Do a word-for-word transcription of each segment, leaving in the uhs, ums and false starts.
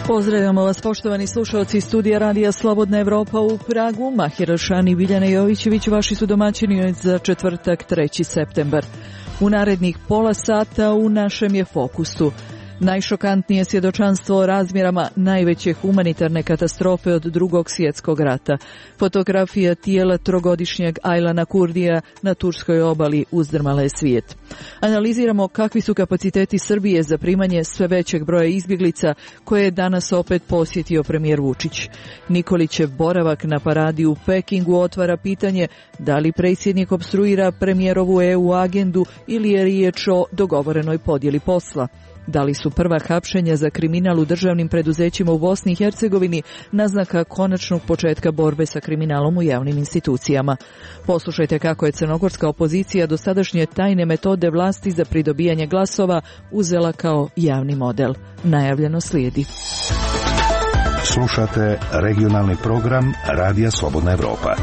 Pozdravljamo vas, poštovani slušalci studija Radija Slobodna Evropa u Pragu. Mahir Šani i Biljana Jovićević, vaši su domaćini za četvrtak treći septembar. U narednih pola sata u našem je fokusu najšokantnije svjedočanstvo o razmjerama najveće humanitarne katastrofe od drugog svjetskog rata. Fotografija tijela trogodišnjeg Aylana Kurdija na turskoj obali uzdrmala je svijet. Analiziramo kakvi su kapaciteti Srbije za primanje sve većeg broja izbjeglica koje je danas opet posjetio premijer Vučić. Nikolićev boravak na paradi u Pekingu otvara pitanje da li predsjednik opstruira premijerovu E U agendu ili je riječ o dogovorenoj podjeli posla. Da li su prva hapšenja za kriminal u državnim preduzećima u Bosni i Hercegovini naznaka konačnog početka borbe sa kriminalom u javnim institucijama? Poslušajte kako je crnogorska opozicija dosadašnje tajne metode vlasti za pridobijanje glasova uzela kao javni model. Najavljeno slijedi. Slušate regionalni program Radija Slobodna Evropa.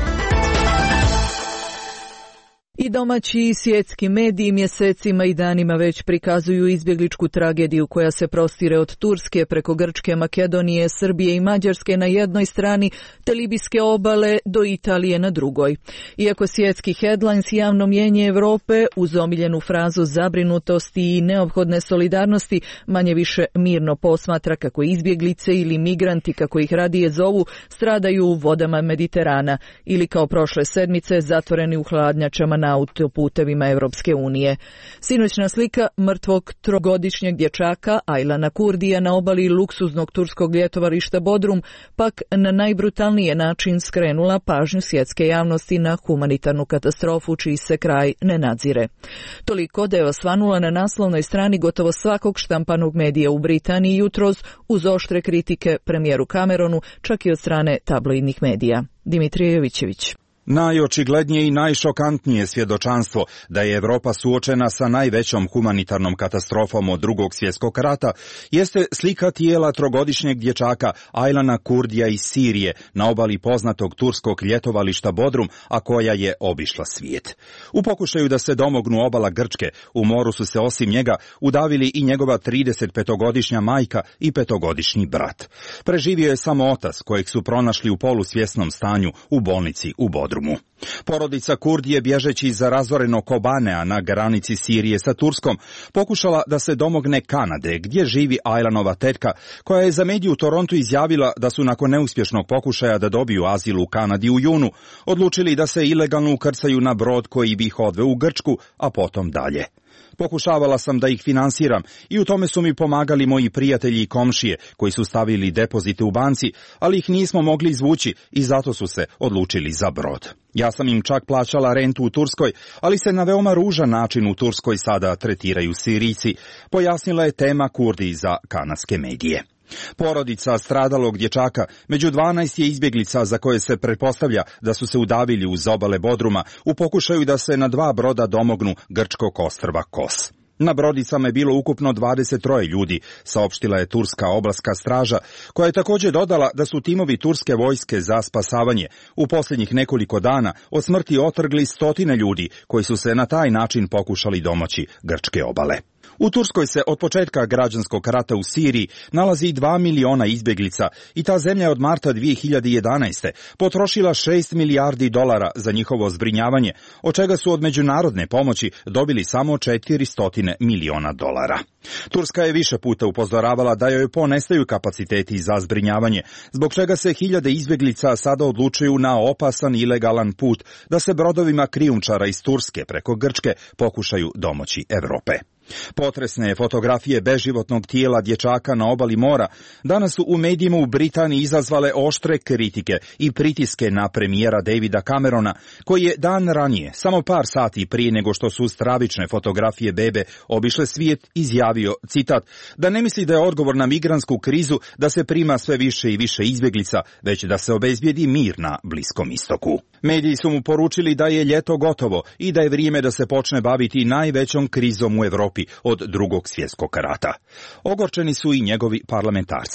I domaći i svjetski mediji mjesecima i danima već prikazuju izbjegličku tragediju koja se prostire od Turske preko Grčke, Makedonije, Srbije i Mađarske na jednoj strani te libijske obale do Italije na drugoj. Iako svjetski headlines javno mjenje Europe uz omiljenu frazu zabrinutosti i neophodne solidarnosti manje više mirno posmatra kako izbjeglice ili migranti, kako ih radije zovu, stradaju u vodama Mediterana ili kao prošle sedmice zatvoreni u hladnjačama na autoputevima Europske unije. Sinoćna slika mrtvog trogodišnjeg dječaka Aylana Kurdija na obali luksuznog turskog ljetovališta Bodrum pak na najbrutalniji način skrenula pažnju svjetske javnosti na humanitarnu katastrofu čiji se kraj ne nadzire. Toliko da je osvanula na naslovnoj strani gotovo svakog štampanog medija u Britaniji jutros uz oštre kritike premijeru Cameronu, čak i od strane tabloidnih medija. Dimitrije Jovićević. Najočiglednije i najšokantnije svjedočanstvo da je Evropa suočena sa najvećom humanitarnom katastrofom od drugog svjetskog rata jeste slika tijela trogodišnjeg dječaka Aylana Kurdija iz Sirije na obali poznatog turskog ljetovališta Bodrum, a koja je obišla svijet. U pokušaju da se domognu obala Grčke, u moru su se osim njega udavili i njegova tridesetpetogodišnja majka i petogodišnji brat. Preživio je samo otac kojeg su pronašli u polusvjesnom stanju u bolnici u Bodrumu. Porodica Kurdi je bježeći iza razorenog Kobanea na granici Sirije sa Turskom pokušala da se domogne Kanade, gdje živi Aylanova tetka, koja je za mediju u Torontu izjavila da su nakon neuspješnog pokušaja da dobiju azil u Kanadi u junu, odlučili da se ilegalno ukrcaju na brod koji bi ih odveo u Grčku, a potom dalje. Pokušavala sam da ih finansiram i u tome su mi pomagali moji prijatelji i komšije koji su stavili depozite u banci, ali ih nismo mogli izvući i zato su se odlučili za brod. Ja sam im čak plaćala rentu u Turskoj, ali se na veoma ružan način u Turskoj sada tretiraju Sirijci, pojasnila je tema Kurdi za kanadske medije. Porodica stradalog dječaka među dvanaest je izbjeglica za koje se pretpostavlja da su se udavili uz obale Bodruma u pokušaju da se na dva broda domognu grčkog ostrva Kos. Na brodicama je bilo ukupno dvadeset troje ljudi, saopštila je turska obalska straža, koja je također dodala da su timovi turske vojske za spasavanje u posljednjih nekoliko dana od smrti otrgli stotine ljudi koji su se na taj način pokušali domoći grčke obale. U Turskoj se od početka građanskog rata u Siriji nalazi dva miliona izbjeglica i ta zemlja je od marta dvije hiljade jedanaeste. potrošila šest milijardi dolara za njihovo zbrinjavanje, od čega su od međunarodne pomoći dobili samo četiristo miliona dolara. Turska je više puta upozoravala da joj ponestaju kapaciteti za zbrinjavanje, zbog čega se hiljade izbjeglica sada odlučuju na opasan ilegalan put da se brodovima krijumčara iz Turske preko Grčke pokušaju domoći Europe. Potresne fotografije beživotnog tijela dječaka na obali mora danas su u medijima u Britaniji izazvale oštre kritike i pritiske na premijera Davida Camerona, koji je dan ranije, samo par sati prije nego što su stravične fotografije bebe obišle svijet, izjavio, citat, da ne misli da je odgovor na migrantsku krizu da se prima sve više i više izbjeglica, već da se obezbijedi mir na Bliskom istoku. Mediji su mu poručili da je ljeto gotovo i da je vrijeme da se počne baviti najvećom krizom u Europi od drugog svjetskog rata. Ogorčeni su i njegovi parlamentarci.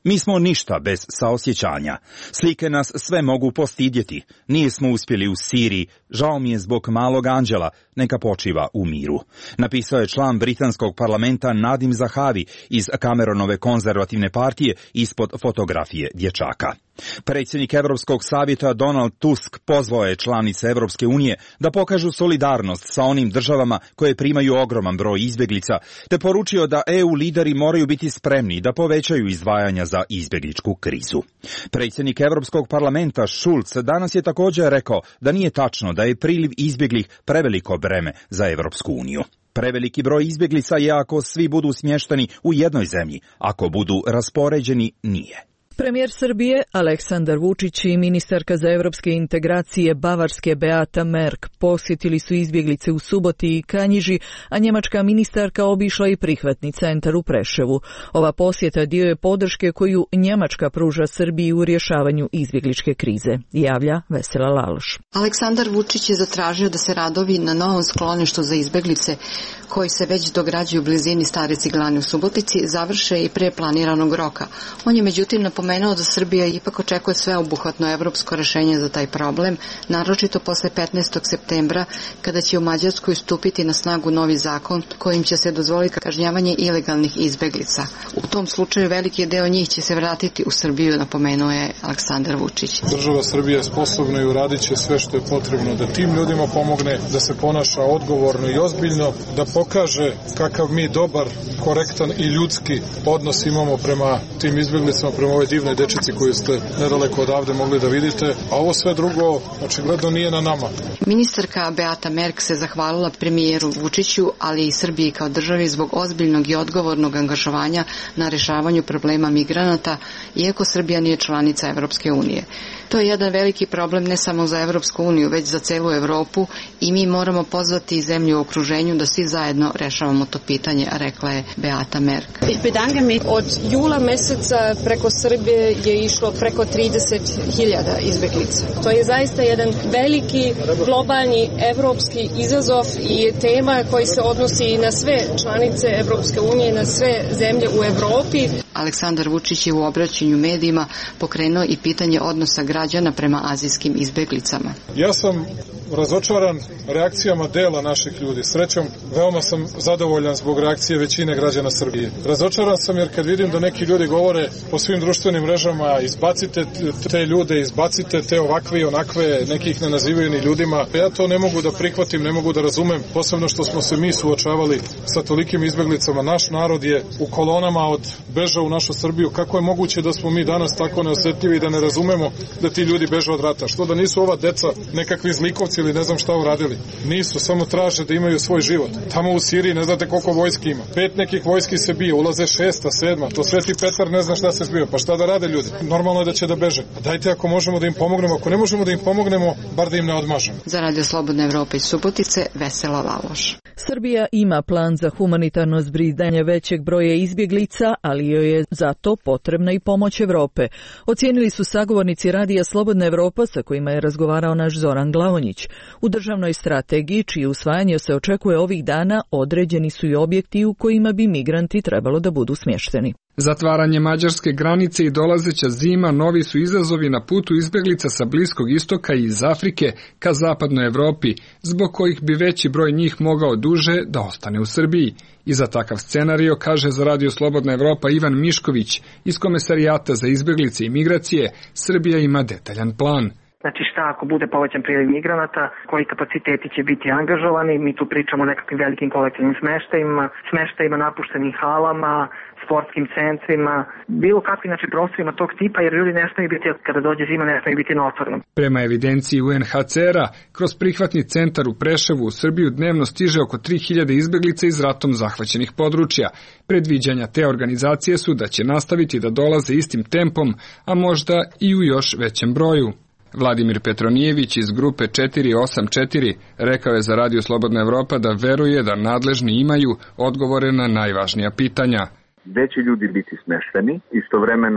Mi smo ništa bez saosjećanja. Slike nas sve mogu postidjeti. Nismo uspjeli u Siriji, žao mi je zbog malog anđela, neka počiva u miru. Napisao je član britanskog parlamenta Nadim Zahavi iz Cameronove konzervativne partije ispod fotografije dječaka. Predsjednik Europskog savjeta Donald Tusk pozvao je članice Europske unije da pokažu solidarnost sa onim državama koje primaju ogroman broj izbjeglica, te poručio da E U lideri moraju biti spremni da povećaju izdvajanja za izbjegličku krizu. Predsjednik Europskog parlamenta Schulz danas je također rekao da nije tačno da je priliv izbjeglih preveliko breme za Europsku uniju. Preveliki broj izbjeglica je ako svi budu smješteni u jednoj zemlji, ako budu raspoređeni nije. Premijer Srbije Aleksandar Vučić i ministarka za europske integracije Bavarske Beata Merk posjetili su izbjeglice u Suboti i Kanjiži, a njemačka ministarka obišla i prihvatni centar u Preševu. Ova posjeta dio je podrške koju Njemačka pruža Srbiji u rješavanju izbjegličke krize, javlja Vesela Laloš. Aleksandar Vučić je zatražio da se radovi na novom skloništu za izbjeglice, koji se već dograđuju u blizini Stare Ciglane u Subotici, završe i pre planiranog roka. On je međutim napomenuo da Srbija ipak očekuje sveobuhvatno evropsko rješenje za taj problem, naročito posle petnaestog septembra, kada će u Mađarskoj stupiti na snagu novi zakon kojim će se dozvoliti kažnjavanje ilegalnih izbjeglica. U tom slučaju veliki deo njih će se vratiti u Srbiju, napomenuo je Aleksandar Vučić. Država Srbija je sposobna i uradit će sve što je potrebno da tim ljudima pomogne, da se ponaša odgovorno i ozbiljno, da pokaže kakav mi dobar, korektan i ljudski odnos imamo prema tim izbjeglicama, prema ovoj divnoj dečici koju ste nedaleko odavde mogli da vidite, a ovo sve drugo očigledno nije na nama. Ministarka Beata Merk se zahvalila premijeru Vučiću, ali i Srbiji kao državi zbog ozbiljnog i odgovornog angažovanja na rješavanju problema migranata, iako Srbija nije članica Evropske unije. To je jedan veliki problem ne samo za Evropsku uniju, već za celu Evropu i mi moramo pozvati zemlju u okruženju da svi zajedno rešavamo to pitanje, rekla je Beata Merk. Ich bedanke mich. Od jula meseca preko Srbije je išlo preko trideset hiljada izbjeglica. To je zaista jedan veliki globalni evropski izazov i tema koji se odnosi na sve članice Evropske unije, na sve zemlje u Evropi. Aleksandar Vučić je u obraćanju medijima pokrenuo i pitanje odnosa građana prema azijskim izbjeglicama. Ja sam razočaran reakcijama dela naših ljudi. Srećom, veoma sam zadovoljan zbog reakcije većine građana Srbije. Razočaran sam jer kad vidim da neki ljudi govore po svim društvenim mrežama, izbacite te ljude, izbacite te ovakve i onakve, nekih ne nazivaju ni ljudima. Ja to ne mogu da prihvatim, ne mogu da razumem, posebno što smo se mi suočavali sa tolikim izbjeglicama. Naš narod je u kolonama od beža u našu Srbiju. Kako je moguće da smo mi danas tako neosjetljivi i da ne razumemo da ti ljudi beže od rata? Što da nisu ova deca nekakvi zlikovci ili ne znam šta uradili? Nisu, samo traže da imaju svoj život. Tamo u Siriji ne znate koliko vojski ima. Pet nekih vojski se bije, ulaze šesta, sedma. To Sveti Petar ne zna šta se zbio. Pa šta da rade ljudi? Normalno je da će da beže. Dajte ako možemo da im pomognemo, ako ne možemo da im pomognemo, bar da im ne odmažemo. Za Radio Slobodna Evropa iz Subotice, Vesela Laloš. Srbija ima plan za humanitarno zbrinjavanje većeg broja izbjeglica, ali joj je zato potrebna i pomoć Evrope. Ocijenili su sagovornici Radija Slobodna Evropa sa kojima je razgovarao naš Zoran Glavonjić. U državnoj strategiji, čije usvajanje se očekuje ovih dana, određeni su i objekti u kojima bi migranti trebalo da budu smješteni. Zatvaranje mađarske granice i dolazeća zima novi su izazovi na putu izbjeglica sa Bliskog istoka i iz Afrike ka zapadnoj Evropi, zbog kojih bi veći broj njih mogao duže da ostane u Srbiji. I za takav scenario, kaže za Radio Slobodna Evropa Ivan Mišković iz Komesarijata za izbjeglice i migracije, Srbija ima detaljan plan. Znači šta ako bude povećan priliv migranata, koji kapaciteti će biti angažovani, mi tu pričamo o nekakvim velikim kolektivnim smeštajima, smeštajima napuštenim halama, sportskim centrima, bilo kakvim znači prostorima tog tipa, jer ljudi ne smiju biti, kada dođe zima, ne smiju biti na otvorenom. Prema evidenciji U N H C R-a, kroz prihvatni centar u Preševu u Srbiju dnevno stiže oko tri hiljade izbjeglica iz ratom zahvaćenih područja. Predviđanja te organizacije su da će nastaviti da dolaze istim tempom, a možda i u još većem broju. Vladimir Petronijević iz grupe četiri osam četiri rekao je za Radio Slobodna Evropa da veruje da nadležni imaju odgovore na najvažnija pitanja. Gde će ljudi biti smešteni, istovremeno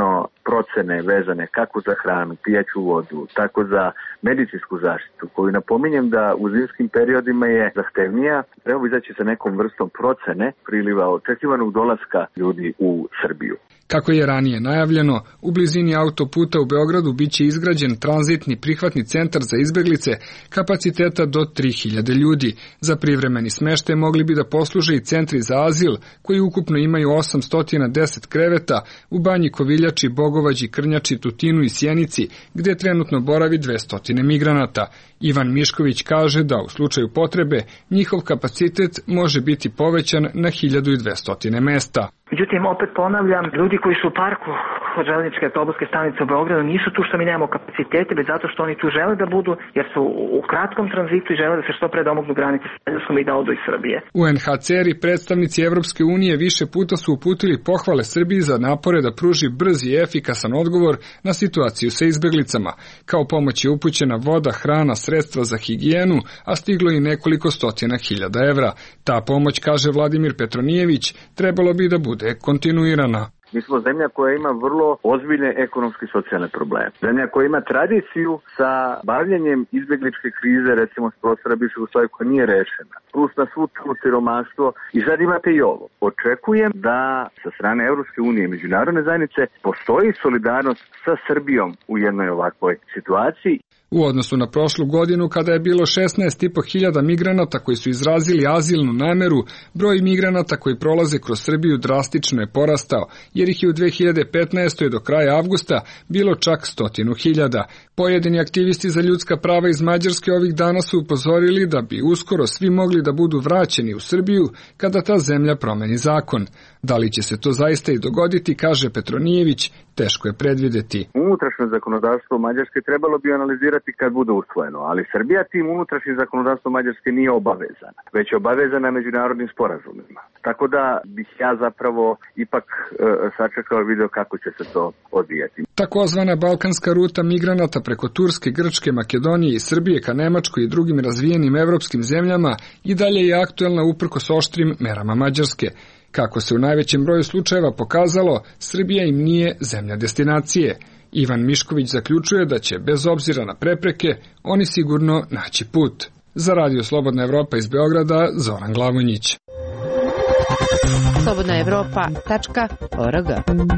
procene vezane kako za hranu, pijaću vodu, tako za medicinsku zaštitu, koju napominjem da u zimskim periodima je zahtevnija, treba izaći sa nekom vrstom procene priliva očekivanog dolaska ljudi u Srbiju. Kako je ranije najavljeno, u blizini autoputa u Beogradu biće izgrađen tranzitni prihvatni centar za izbeglice kapaciteta do tri hiljade ljudi. Za privremeni smeštaj mogli bi da posluže i centri za azil, koji ukupno imaju osamsto deset kreveta u Banji Koviljači, Bogovađi, Krnjači, Tutinu i Sjenici, gde trenutno boravi dvesta migranata. Ivan Mišković kaže da u slučaju potrebe njihov kapacitet može biti povećan na hiljadu dvesta mesta. Međutim, opet ponavljam, ljudi koji su u parku od železničke autobuske stanice u Beogradu nisu tu što mi nemamo kapacitete, već zato što oni tu žele da budu, jer su u kratkom tranzitu i žele da se što pre domognu granice s Mađarskom i da odu iz Srbije. U en ha ce er i predstavnici Evropske unije više puta su uputili pohvale Srbiji za napore da pruži brz i efikasan odgovor na situaciju sa izbeglicama. Kao pomoć je upućena voda, hrana, sredstva za higijenu, a stiglo i nekoliko stotina hiljada evra. Ta pomoć, kaže Vladimir Petronijević, trebalo bi da bude kontinuirana. Mi smo zemlja koja ima vrlo ozbiljne ekonomske i socijalne probleme. Zemlja koja ima tradiciju sa bavljenjem izbegličke krize, recimo s prostora bivšeg Jugoslavije, koja nije rešena. Plus na svu tu siromaštvo. I sad imate i ovo. Očekujem da sa strane Evropske unije i međunarodne zajednice postoji solidarnost sa Srbijom u jednoj ovakvoj situaciji. U odnosu na prošlu godinu, kada je bilo šesnaest i po hiljada migranata koji su izrazili azilnu nameru, broj migranata koji prolaze kroz Srbiju drastično je porastao, jer ih je u dve hiljade petnaestoj do kraja avgusta bilo čak stotinu hiljada. Pojedini aktivisti za ljudska prava iz Mađarske ovih dana su upozorili da bi uskoro svi mogli da budu vraćeni u Srbiju kada ta zemlja promeni zakon. Da li će se to zaista i dogoditi, kaže Petronijević, teško je predvideti. Unutrašnje zakonodavstvo Mađarske trebalo bi analizirati kad bude usvojeno, ali Srbija tim unutrašnjim zakonodavstvom Mađarske nije obavezana, već je obavezana međunarodnim sporazumima. Tako da bih ja zapravo ipak e, sačekao i video kako će se to odvijati. Takozvana balkanska ruta migranata preko Turske, Grčke, Makedonije i Srbije ka Nemačkoj i drugim razvijenim evropskim zemljama i dalje je aktuelna uprkos oštrim merama Mađarske. Kako se u najvećem broju slučajeva pokazalo, Srbija im nije zemlja destinacije. Ivan Mišković zaključuje da će, bez obzira na prepreke, oni sigurno naći put. Za Radio Slobodna Evropa iz Beograda, Zoran Glavonjić. slobodna evropa tačka org.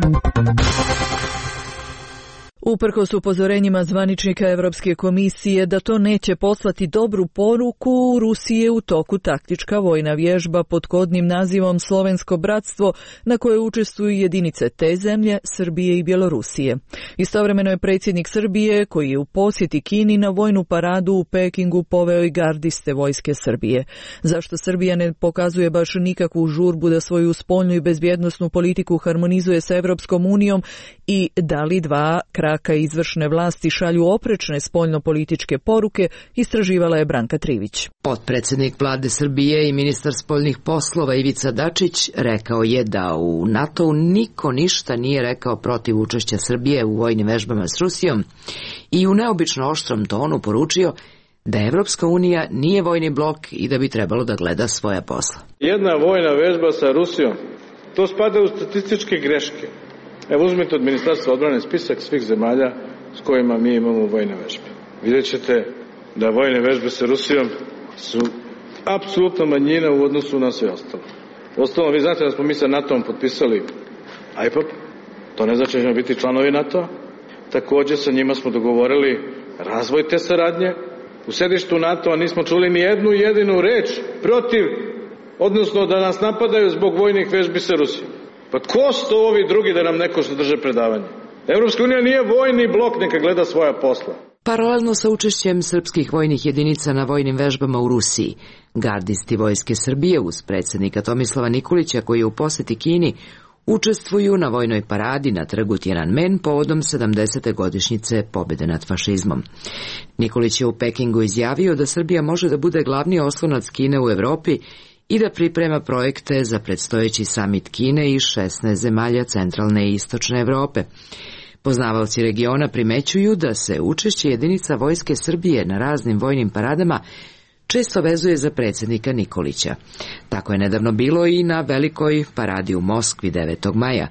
Uprkos upozorenjima zvaničnika Evropske komisije da to neće poslati dobru poruku, u Rusiji je u toku taktička vojna vježba pod kodnim nazivom Slovensko bratstvo, na kojoj učestvuju jedinice te zemlje, Srbije i Bjelorusije. Istovremeno je predsjednik Srbije, koji je u posjeti Kini, na vojnu paradu u Pekingu poveo i gardiste vojske Srbije. Zašto Srbija ne pokazuje baš nikakvu žurbu da svoju spoljnu i bezbjednosnu politiku harmonizuje sa Evropskom unijom i da li dva kraka izvršne vlasti šalju oprečne spoljnopolitičke poruke, istraživala je Branka Trivić. Potpredsjednik vlade Srbije i ministar spoljnih poslova Ivica Dačić rekao je da u NATO-u niko ništa nije rekao protiv učešća Srbije u vojnim vežbama s Rusijom i u neobično oštrom tonu poručio da Evropska unija nije vojni blok i da bi trebalo da gleda svoja posla. Jedna vojna vežba sa Rusijom, to spada u statističke greške. Evo uzmite od Ministarstva odbrane spisak svih zemalja s kojima mi imamo vojne vežbe. Vidjet ćete da vojne vežbe sa Rusijom su apsolutna manjina u odnosu na sve ostalo. Ostalo, vi znate da smo mi sa NATO-om potpisali aj pop, to ne znači da ćemo biti članovi NATO-a. Također sa njima smo dogovorili razvoj te saradnje. U sedištu NATO-a nismo čuli ni jednu jedinu reč protiv, odnosno da nas napadaju zbog vojnih vežbi sa Rusijom. Pa ko su to ovi drugi da nam neko što drže predavanje? Evropska unija nije vojni blok, neka gleda svoja posla. Paralelno sa učešćem srpskih vojnih jedinica na vojnim vežbama u Rusiji, gardisti vojske Srbije uz predsjednika Tomislava Nikolića, koji je u posjeti Kini, učestvuju na vojnoj paradi na trgu Tiananmen povodom sedamdesete godišnjice pobjede nad fašizmom. Nikolić je u Pekingu izjavio da Srbija može da bude glavni oslonac Kine u Evropi i da priprema projekte za predstojeći samit Kine i šesnaest zemalja centralne i istočne Evrope. Poznavaoci regiona primećuju da se učešće jedinica vojske Srbije na raznim vojnim paradama često vezuje za predsjednika Nikolića. Tako je nedavno bilo i na velikoj paradi u Moskvi devetog maja.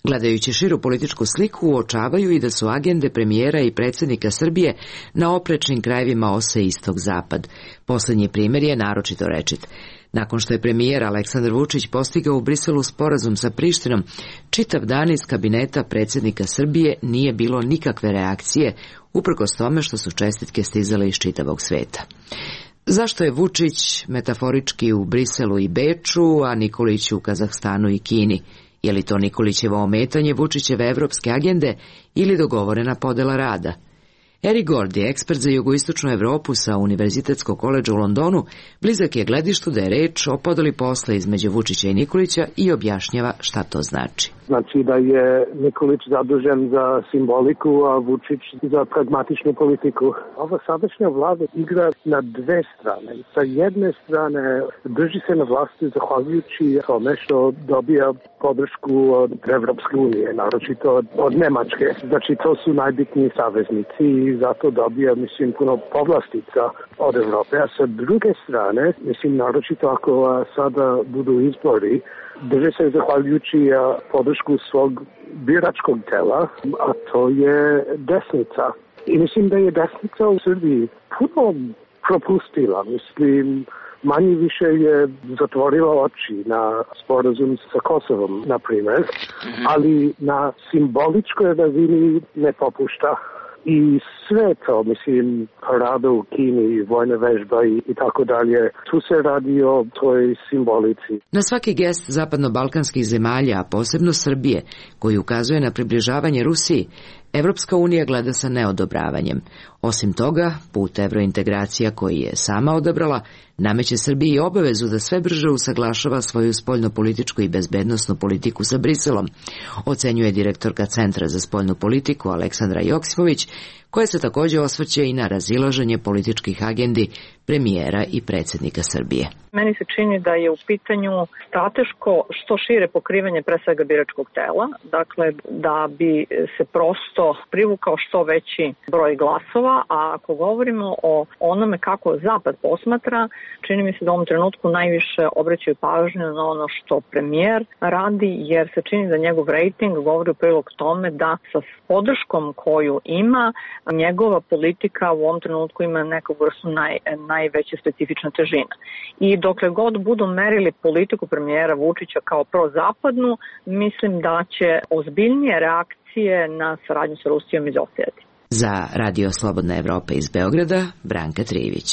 Gledajući širu političku sliku, uočavaju i da su agende premijera i predsjednika Srbije na oprečnim krajevima ose istok-zapad. Poslednji primjer je naročito rečit. Nakon što je premijer Aleksandar Vučić postigao u Briselu sporazum sa Prištinom, čitav dan iz kabineta predsjednika Srbije nije bilo nikakve reakcije, uprkos tome što su čestitke stizale iz čitavog sveta. Zašto je Vučić metaforički u Briselu i Beču, a Nikolić u Kazahstanu i Kini? Je li to Nikolićevo ometanje Vučićeve evropske agende ili dogovorena podela rada? Eric Gord je ekspert za jugoistočnu Evropu sa Univerzitetskog koledža u Londonu, blizak je gledištu da je reč o podeli posla između Vučića i Nikolića i objašnjava šta to znači. Znači da je Nikolić zadužen za simboliku, a Vučić za pragmatičnu politiku. Ova sadašnja vlada igra na dve strane. Sa jedne strane drži se na vlasti zahvaljujući tome što dobija podršku od Evropske unije, naročito od, od Nemačke. Znači to su najbitniji saveznici i zato dobija, mislim, puno povlastica od Evrope. A sa druge strane, mislim, naročito ako sada budu izbori, drže se zahvaljujući podršku svog biračkog tela, a to je desnica. I mislim da je desnica u Srbiji puno propustila. Mislim, manje više je zatvorila oči na sporazum sa Kosovom, na primjer, ali na simboličkoj razini ne popušta. I sve to, mislim, parada u Kini, vojna vežba i, i tako dalje, tu se radi o toj simbolici. Na svaki gest zapadno-balkanskih zemalja, a posebno Srbije, koji ukazuje na približavanje Rusiji, Evropska unija gleda sa neodobravanjem. Osim toga, put evrointegracija koji je sama odabrala, nameće Srbiji obavezu da sve brže usaglašava svoju spoljnopolitičku i bezbednosnu politiku sa Briselom, ocenjuje direktorka Centra za spoljnu politiku Aleksandra Joksimović, koja se također osvrće i na razilaženje političkih agendi premijera i predsjednika Srbije. Meni se čini da je u pitanju strateško što šire pokrivanje pre svega biračkog tela, dakle da bi se prosto privukao što veći broj glasova, a ako govorimo o onome kako Zapad posmatra, čini mi se da u ovom trenutku najviše obraćaju pažnju na ono što premijer radi, jer se čini da njegov rejting govori u prilog tome da sa podrškom koju ima, njegova politika u ovom trenutku ima neku vrstu naj, najveće specifična težina. I dokle god budu merili politiku premijera Vučića kao prozapadnu, mislim da će ozbiljnije reakcije na saradnju sa Rusijom izostajati. Za Radio Slobodna Evropa iz Beograda, Branka Trivić.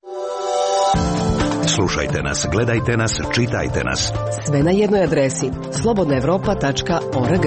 Slušajte nas, gledajte nas, čitajte nas. Sve na jednoj adresi slobodna evropa tačka org.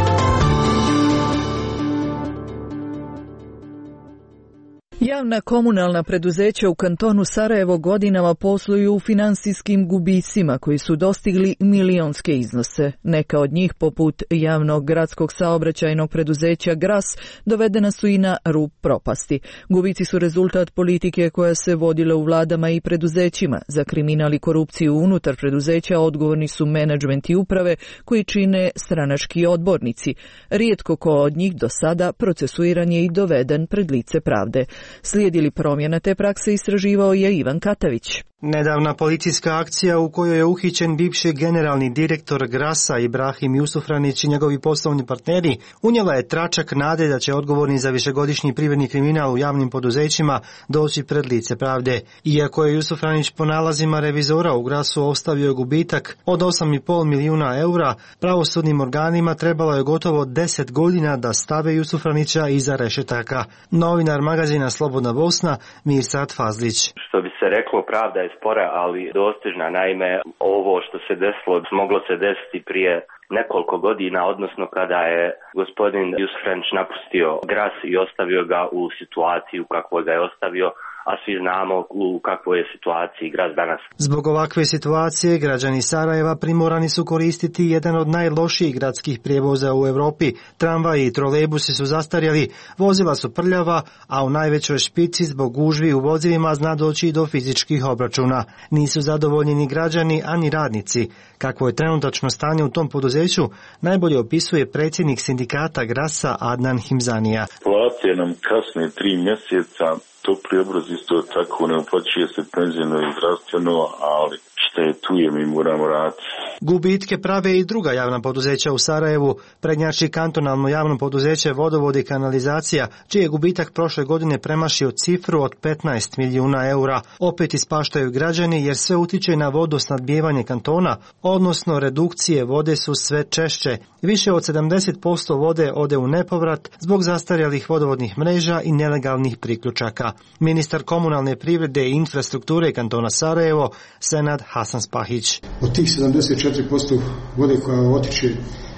Javna komunalna preduzeća u kantonu Sarajevo godinama posluju u finansijskim gubicima koji su dostigli milionske iznose. Neka od njih, poput javnog gradskog saobraćajnog preduzeća Gras, dovedena su i na rub propasti. Gubici su rezultat politike koja se vodila u vladama i preduzećima. Za kriminal i korupciju unutar preduzeća odgovorni su menadžment i uprave koji čine stranački odbornici. Rijetko ko od njih do sada procesuiran je i doveden pred lice pravde. Slijedi li promjena te prakse, istraživao je Ivan Katavić. Nedavna policijska akcija u kojoj je uhićen bivši generalni direktor Grasa Ibrahim Jusufranić i njegovi poslovni partneri unijela je tračak nade da će odgovorni za višegodišnji privredni kriminal u javnim poduzećima doći pred lice pravde. Iako je Jusufranić po nalazima revizora u Grasu ostavio gubitak od osam i pol milijuna eura, pravosudnim organima trebalo je gotovo deset godina da stave Jusufranića iza rešetaka. Novinar magazina Slobodna Bosna Mirsad Fazlić. Što bi se reklo, pravda je spora, ali dostižna. Naime, ovo što se desilo moglo se desiti prije nekoliko godina, odnosno kada je gospodin Jusufranić napustio Gras i ostavio ga u situaciju kako ga je ostavio, a svi znamo u kakvoj je situaciji Gras danas. Zbog ovakve situacije građani Sarajeva primorani su koristiti jedan od najlošijih gradskih prijevoza u Europi. Tramvaji i trolejbusi su zastarjeli, vozila su prljava, a u najvećoj špici zbog gužvi u vozilima zna doći do fizičkih obračuna. Nisu zadovoljni ni građani, ani radnici. Kakvo je trenutačno stanje u tom poduzeću, najbolje opisuje predsjednik sindikata Grasa Adnan Himzanija. Plaće nam kasne tri mjeseca, topli obraz isto tako, ne uplaćuje se penzijno i zdravstveno, ali šta što je tu je mi moramo raditi. Gubitke prave i druga javna poduzeća u Sarajevu, prednjači kantonalno javno poduzeće Vodovod i kanalizacija, čiji je gubitak prošle godine premašio cifru od petnaest milijuna eura. Opet ispaštaju građani jer sve utiče na vodosnadbijevanje kantona, odnosno redukcije vode su sve češće. Više od sedamdeset posto vode ode u nepovrat zbog zastarjelih vodovodnih mreža i nelegalnih priključaka. Ministar komunalne privrede i infrastrukture kantona Sarajevo, Senad Hasan Spahić. Od tih sedamdeset četiri posto vode koja otiče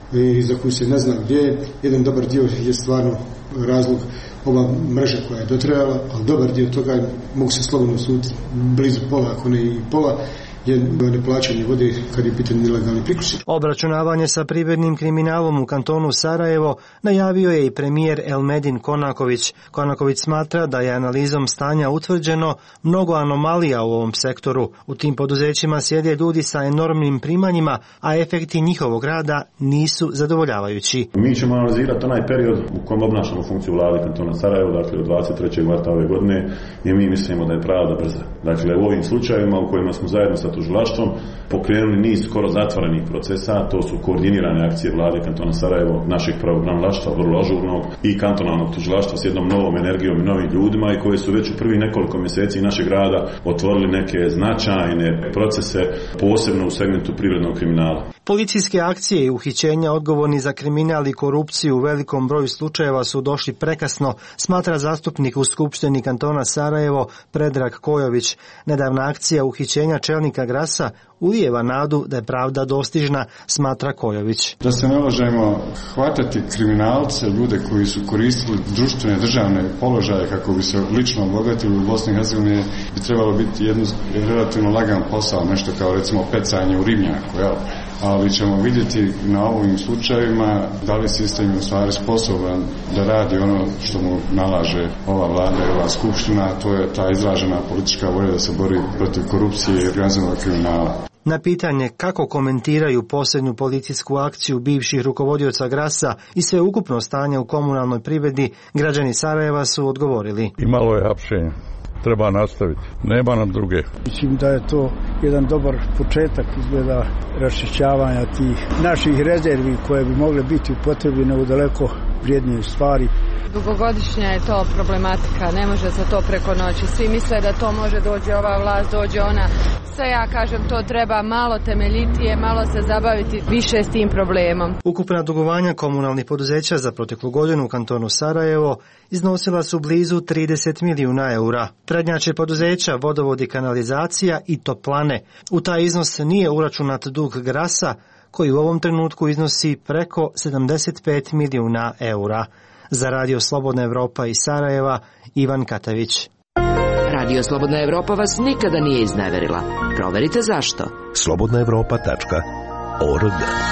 i za koju se ne zna gdje je, jedan dobar dio je stvarno razlog ova mreža koja je dotrajala, ali dobar dio toga mogu se slobodno suditi blizu pola, ako ne i pola, je neplaćanje vode kad je pitanje ilegalni priključak. Obračunavanje sa privrednim kriminalom u kantonu Sarajevo najavio je i premijer Elmedin Konaković. Konaković smatra da je analizom stanja utvrđeno mnogo anomalija u ovom sektoru. U tim poduzećima sjede ljudi sa enormnim primanjima, a efekti njihovog rada nisu zadovoljavajući. Mi ćemo analizirati onaj period u kojem obnašamo funkciju vlade kantona Sarajevo, dakle od dvadeset trećeg marta ove godine, i mi mislimo da je pravda brza. Dakle, u ovim slučajevima u kojima smo zajedno sa tužilaštvom pokrenuli niz skoro zatvorenih procesa, to su koordinirane akcije vlade kantona Sarajevo, naših pravobranilaštva, vrlo ažurnog, i kantonalnog tužilaštva s jednom novom energijom i novim ljudima, i koji su već u prvih nekoliko mjeseci našeg rada otvorili neke značajne procese, posebno u segmentu privrednog kriminala. Policijske akcije i uhićenja odgovorni za kriminal i korupciju u velikom broju slučajeva su došli prekasno, smatra zastupnik u Skupštini kantona Sarajevo Predrag Kojović. Nedavna akcija uhićenja čelnika Grasa ulijeva nadu da je pravda dostižna, smatra Kojović. Da se ne možemo hvatati kriminalce, ljude koji su koristili društvene državne položaje kako bi se lično obogatili u Bosni i Hercegovini, bi trebalo biti jedno relativno lagan posao, nešto kao recimo pecanje u ribnjaku, jel? Ali ćemo vidjeti na ovim slučajevima da li sistem je u stvari sposoban da radi ono što mu nalaže ova vlada i ova skupština, a to je ta izražena politička volja da se bori protiv korupcije i organizovanog kriminala. Na pitanje kako komentiraju posljednju policijsku akciju bivših rukovodioca Grasa i sveukupno stanje u komunalnoj privredi, građani Sarajeva su odgovorili. I malo je hapšenja. Treba nastaviti. Nema nam druge. Mislim da je to jedan dobar početak izgleda raščišćavanja tih naših rezervi koje bi mogle biti upotrebljene u daleko vrijednije stvari. Dugogodišnja je to problematika, ne može se to preko noći. Svi misle da to može dođe ova vlast, dođe ona. Sve ja kažem, to treba malo temeljitije, malo se zabaviti više s tim problemom. Ukupna dugovanja komunalnih poduzeća za proteklu godinu u kantonu Sarajevo iznosila su blizu trideset milijuna eura. Prednjače poduzeća Vodovod i kanalizacija i toplane. U taj iznos nije uračunat dug Grasa, koji u ovom trenutku iznosi preko sedamdeset pet milijuna eura. Za Radio Slobodna Evropa iz Sarajeva, Ivan Katavić. Radio Slobodna Evropa vas nikada nije izneverila. Proverite zašto. slobodna evropa tačka org.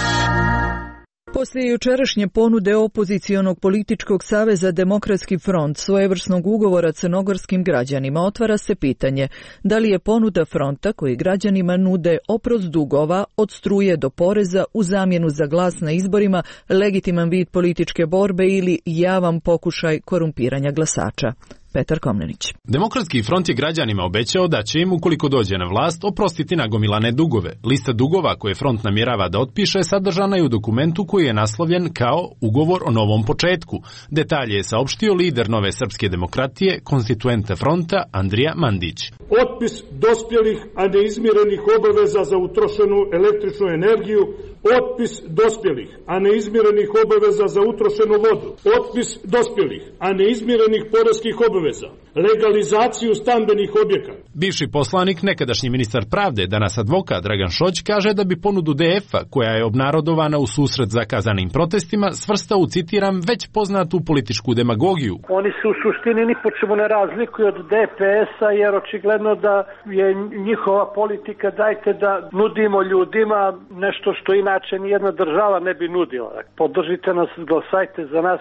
Poslije jučerašnje ponude opozicionog političkog saveza Demokratski front svojevrsnog ugovora crnogorskim građanima, otvara se pitanje da li je ponuda fronta koji građanima nude oprost dugova od struje do poreza u zamjenu za glas na izborima legitiman vid političke borbe ili javan pokušaj korumpiranja glasača. Petar Komnenić. Demokratski front je građanima obećao da će im, ukoliko dođe na vlast, oprostiti nagomilane dugove. Lista dugova koje front namjerava da otpiše sadržana je u dokumentu koji je naslovljen kao Ugovor o novom početku. Detalje je saopštio lider Nove srpske demokratije, konstituenta fronta Andrija Mandić. Otpis dospjelih, a neizmirenih obaveza za utrošenu električnu energiju, otpis dospjelih, a neizmirenih obaveza za utrošenu vodu, otpis dospjelih, a neizmirenih poreskih obaveza, legalizaciju stambenih objekata. Bivši poslanik, nekadašnji ministar pravde, danas advokat Dragan Šoć, kaže da bi ponudu D F-a, koja je obnarodovana u susret zakazanim protestima, svrstao u, citiram, već poznatu političku demagogiju. Oni se u suštini ni po čemu ne razlikuju od D P S-a, jer očigledno da je njihova politika dajte da nudimo ljudima nešto što inače nijedna država ne bi nudila. Podržite nas, glasajte za nas,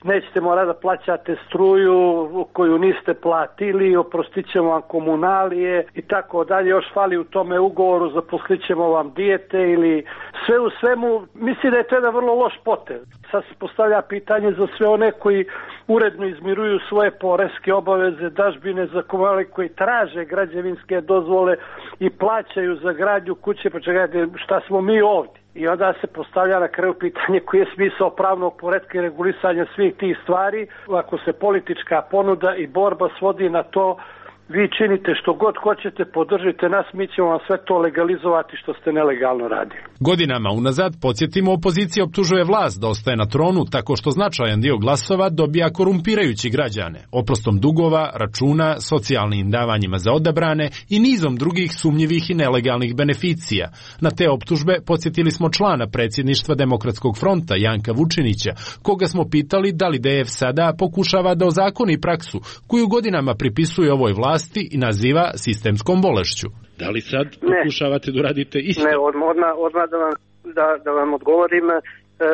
nećete morati da plaćate struju koju niste platili, oprostit ćemo vam komunalije i tako dalje, još fali u tome ugovoru, zaposlit ćemo vam dijete ili sve u svemu. Mislim da je to jedan vrlo loš potez. Sad se postavlja pitanje za sve one koji uredno izmiruju svoje poreske obaveze, dažbine za komunalije, koji traže građevinske dozvole i plaćaju za gradnju kuće, pa čekajte, šta smo mi ovdje? I onda se postavlja na kraju pitanje koji je smisao pravnog poretka i regulisanja svih tih stvari. Ako se politička ponuda i borba svodi na to, vi činite što god hoćete, podržite nas, mi ćemo vam sve to legalizovati što ste nelegalno radili. Godinama unazad, podsjetimo, opozicija optužuje vlast da ostaje na tronu tako što značajan dio glasova dobija korumpirajući građane, oprostom dugova, računa, socijalnim davanjima za odabrane i nizom drugih sumnjivih i nelegalnih beneficija. Na te optužbe podsjetili smo člana predsjedništva Demokratskog fronta Janka Vučinića, koga smo pitali da li D F sada pokušava da ozakoni praksu koju godinama pripisuje ovoj vlasti i naziva sistemskom bolešću. Da li sad pokušavate da radite isto? Ne, odmah, odmah da, vam, da, da vam odgovorim, e,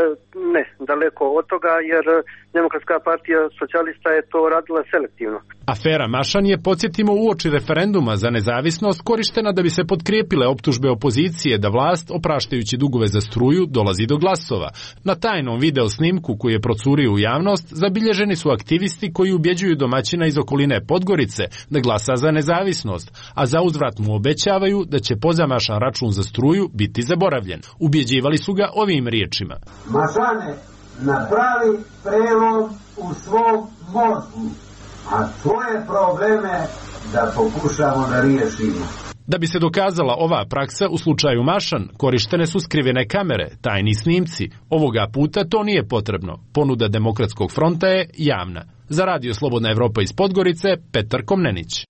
ne, daleko od toga, jer Demokratska partija socijalista je to radila selektivno. Afera Mašan je, podsjetimo, uoči referenduma za nezavisnost korištena da bi se potkrijepile optužbe opozicije da vlast, opraštajući dugove za struju, dolazi do glasova. Na tajnom video snimku koji je procurio u javnost zabilježeni su aktivisti koji ubjeđuju domaćina iz okoline Podgorice da glasa za nezavisnost, a za uzvrat mu obećavaju da će pozamašan račun za struju biti zaboravljen. Ubjeđivali su ga ovim riječima. Mašane, napravi prelom u svom mozgu, a tvoje probleme da pokušamo da riješimo. Da bi se dokazala ova praksa u slučaju Mašan, korištene su skrivene kamere, tajni snimci. Ovoga puta to nije potrebno. Ponuda Demokratskog fronta je javna. Za Radio Slobodna Evropa iz Podgorice, Petar Komnenić.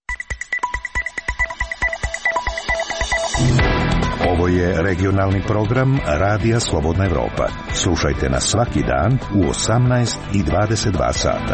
Ovo je regionalni program Radija Slobodna Evropa. Slušajte nas svaki dan u osamnaest i dvadeset dva sata.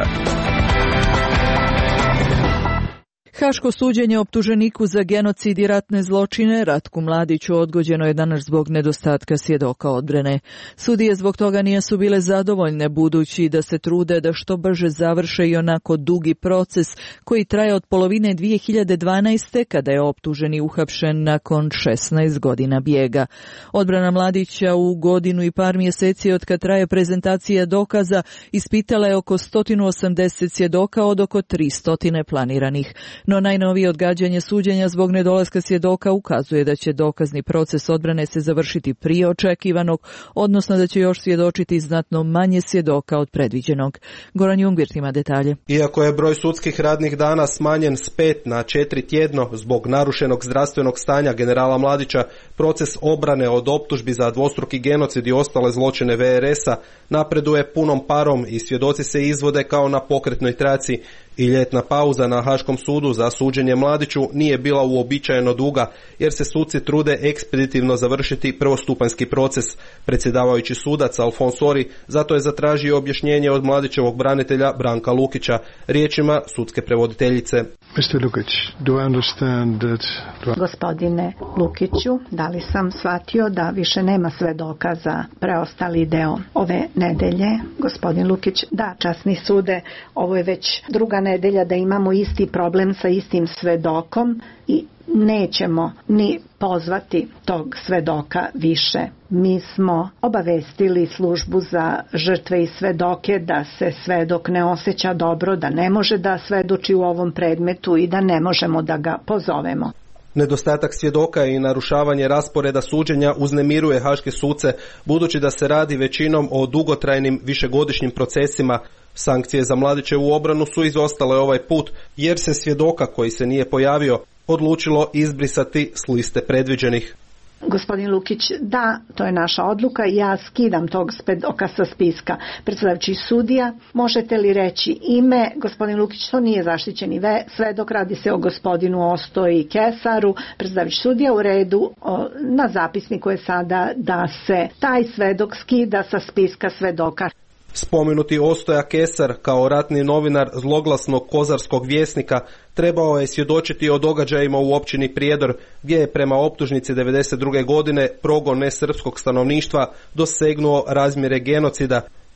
Haško suđenje optuženiku za genocid i ratne zločine Ratku Mladiću odgođeno je danas zbog nedostatka svjedoka odbrane. Sudije zbog toga nisu bile zadovoljne, budući da se trude da što brže završe i onako dugi proces koji traje od polovine dvije hiljade dvanaeste. kada je optuženi uhapšen nakon šesnaest godina bijega. Odbrana Mladića u godinu i par mjeseci od kad traje prezentacija dokaza ispitala je oko sto osamdeset svjedoka od oko tristo planiranih. No najnovije odgađanje suđenja zbog nedolaska svjedoka ukazuje da će dokazni proces odbrane se završiti prije očekivanog, odnosno da će još svjedočiti znatno manje svjedoka od predviđenog. Goran Jungvirt ima detalje. Iako je broj sudskih radnih dana smanjen s pet na četiri tjedno zbog narušenog zdravstvenog stanja generala Mladića, proces obrane od optužbi za dvostruki genocid i ostale zločine V R S-a napreduje punom parom i svjedoci se izvode kao na pokretnoj traci. I ljetna pauza na Haškom sudu za suđenje Mladiću nije bila uobičajeno duga, jer se suci trude ekspeditivno završiti prvostupanjski proces. Predsjedavajući sudac Alfons Ori zato je zatražio objašnjenje od Mladićevog branitelja Branka Lukića, riječima sudske prevoditeljice. mister Lukić, do I understand that... Gospodine Lukiću, da li sam shvatio da više nema svedoka za preostali deo ove nedelje? Gospodin Lukić, da, časni sude, ovo je već druga nedelja da imamo isti problem sa istim svedokom i nećemo ni pozvati tog svedoka više. Mi smo obavestili službu za žrtve i svedoke da se svedok ne osjeća dobro, da ne može da svedoči u ovom predmetu i da ne možemo da ga pozovemo. Nedostatak svjedoka i narušavanje rasporeda suđenja uznemiruje haške suce, budući da se radi većinom o dugotrajnim višegodišnjim procesima. Sankcije za Mladićevu obranu su izostale ovaj put, jer se svjedoka koji se nije pojavio odlučilo izbrisati s liste predviđenih. Gospodin Lukić, da, to je naša odluka i ja skidam tog svedoka sa spiska. Predsjedavajući sudija, možete li reći ime? Gospodin Lukić, to nije zaštićeni svedok, radi se o gospodinu Osto i Kesaru. Predsjedavajući sudija, u redu, o, na zapisniku je sada da se taj svedok skida sa spiska svedoka. Spomenuti Ostoja Kesar kao ratni novinar zloglasnog Kozarskog vjesnika trebao je svjedočiti o događajima u općini Prijedor, gdje je prema optužnici devedeset druge godine progon nesrpskog stanovništva dosegnuo razmjere genocida.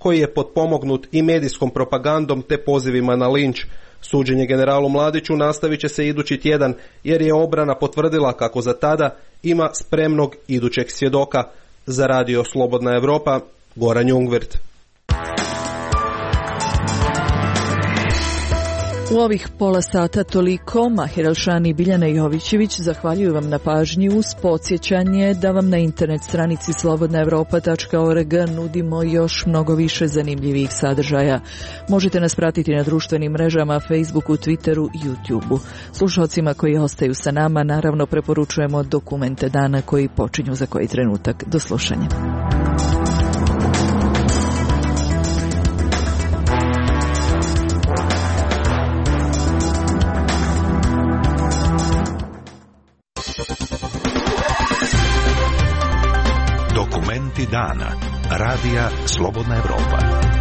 koji je potpomognut i medijskom propagandom te pozivima na linč. Suđenje generalu Mladiću nastavit će se idući tjedan jer je obrana potvrdila kako za tada ima spremnog idućeg svjedoka. Za radio Slobodna Evropa, Goran Jungwirth. U ovih pola sata toliko. Mahir Elšani i Biljana Jovićević zahvaljuju vam na pažnji uz podsjećanje da vam na internet stranici slobodna evropa tačka org nudimo još mnogo više zanimljivih sadržaja. Možete nas pratiti na društvenim mrežama, Facebooku, Twitteru i YouTubeu. Slušalcima koji ostaju sa nama naravno preporučujemo dokumente dana koji počinju za koji trenutak. Do slušanja. Dokumenti dana. Radija Slobodna Evropa.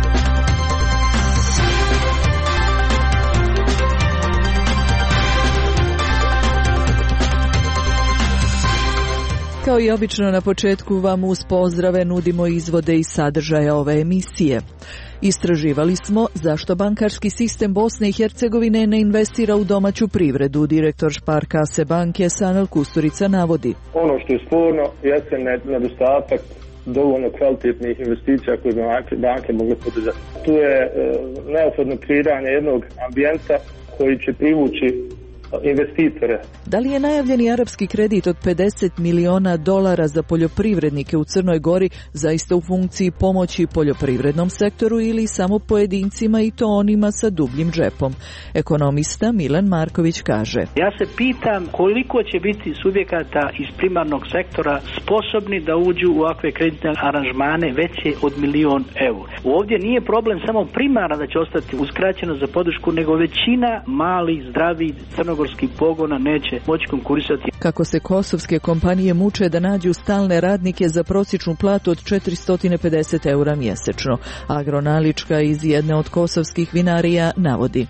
Kao i obično na početku vam uz pozdrave nudimo izvode i sadržaja ove emisije. Istraživali smo zašto bankarski sistem Bosne i Hercegovine ne investira u domaću privredu. Direktor Šparkase banke Sanel Kusturica navodi. Ono što je sporno jeste nedostatak dovoljno kvalitetnih investicija koje bi banke, banke mogle poduzeti. Tu je e, neophodno kreiranje jednog ambijenta koji će privući investitore. Da li je najavljeni arapski kredit od pedeset miliona dolara za poljoprivrednike u Crnoj Gori zaista u funkciji pomoći poljoprivrednom sektoru ili samo pojedincima i to onima sa dubljim džepom? Ekonomista Milan Marković kaže. Ja se pitam koliko će biti subjekata iz primarnog sektora sposobni da uđu u ovakve kreditne aranžmane veće od milion eura. Ovdje nije problem samo primarna da će ostati uskraćeno za podršku, nego većina malih, zdravih, crnogorskih pogona neće moći konkurisati. Kako se kosovske kompanije muče da nađu stalne radnike za prosječnu platu od četiristo pedeset eura mjesečno. Agronalička iz jedne od kosovskih vinarija navodi.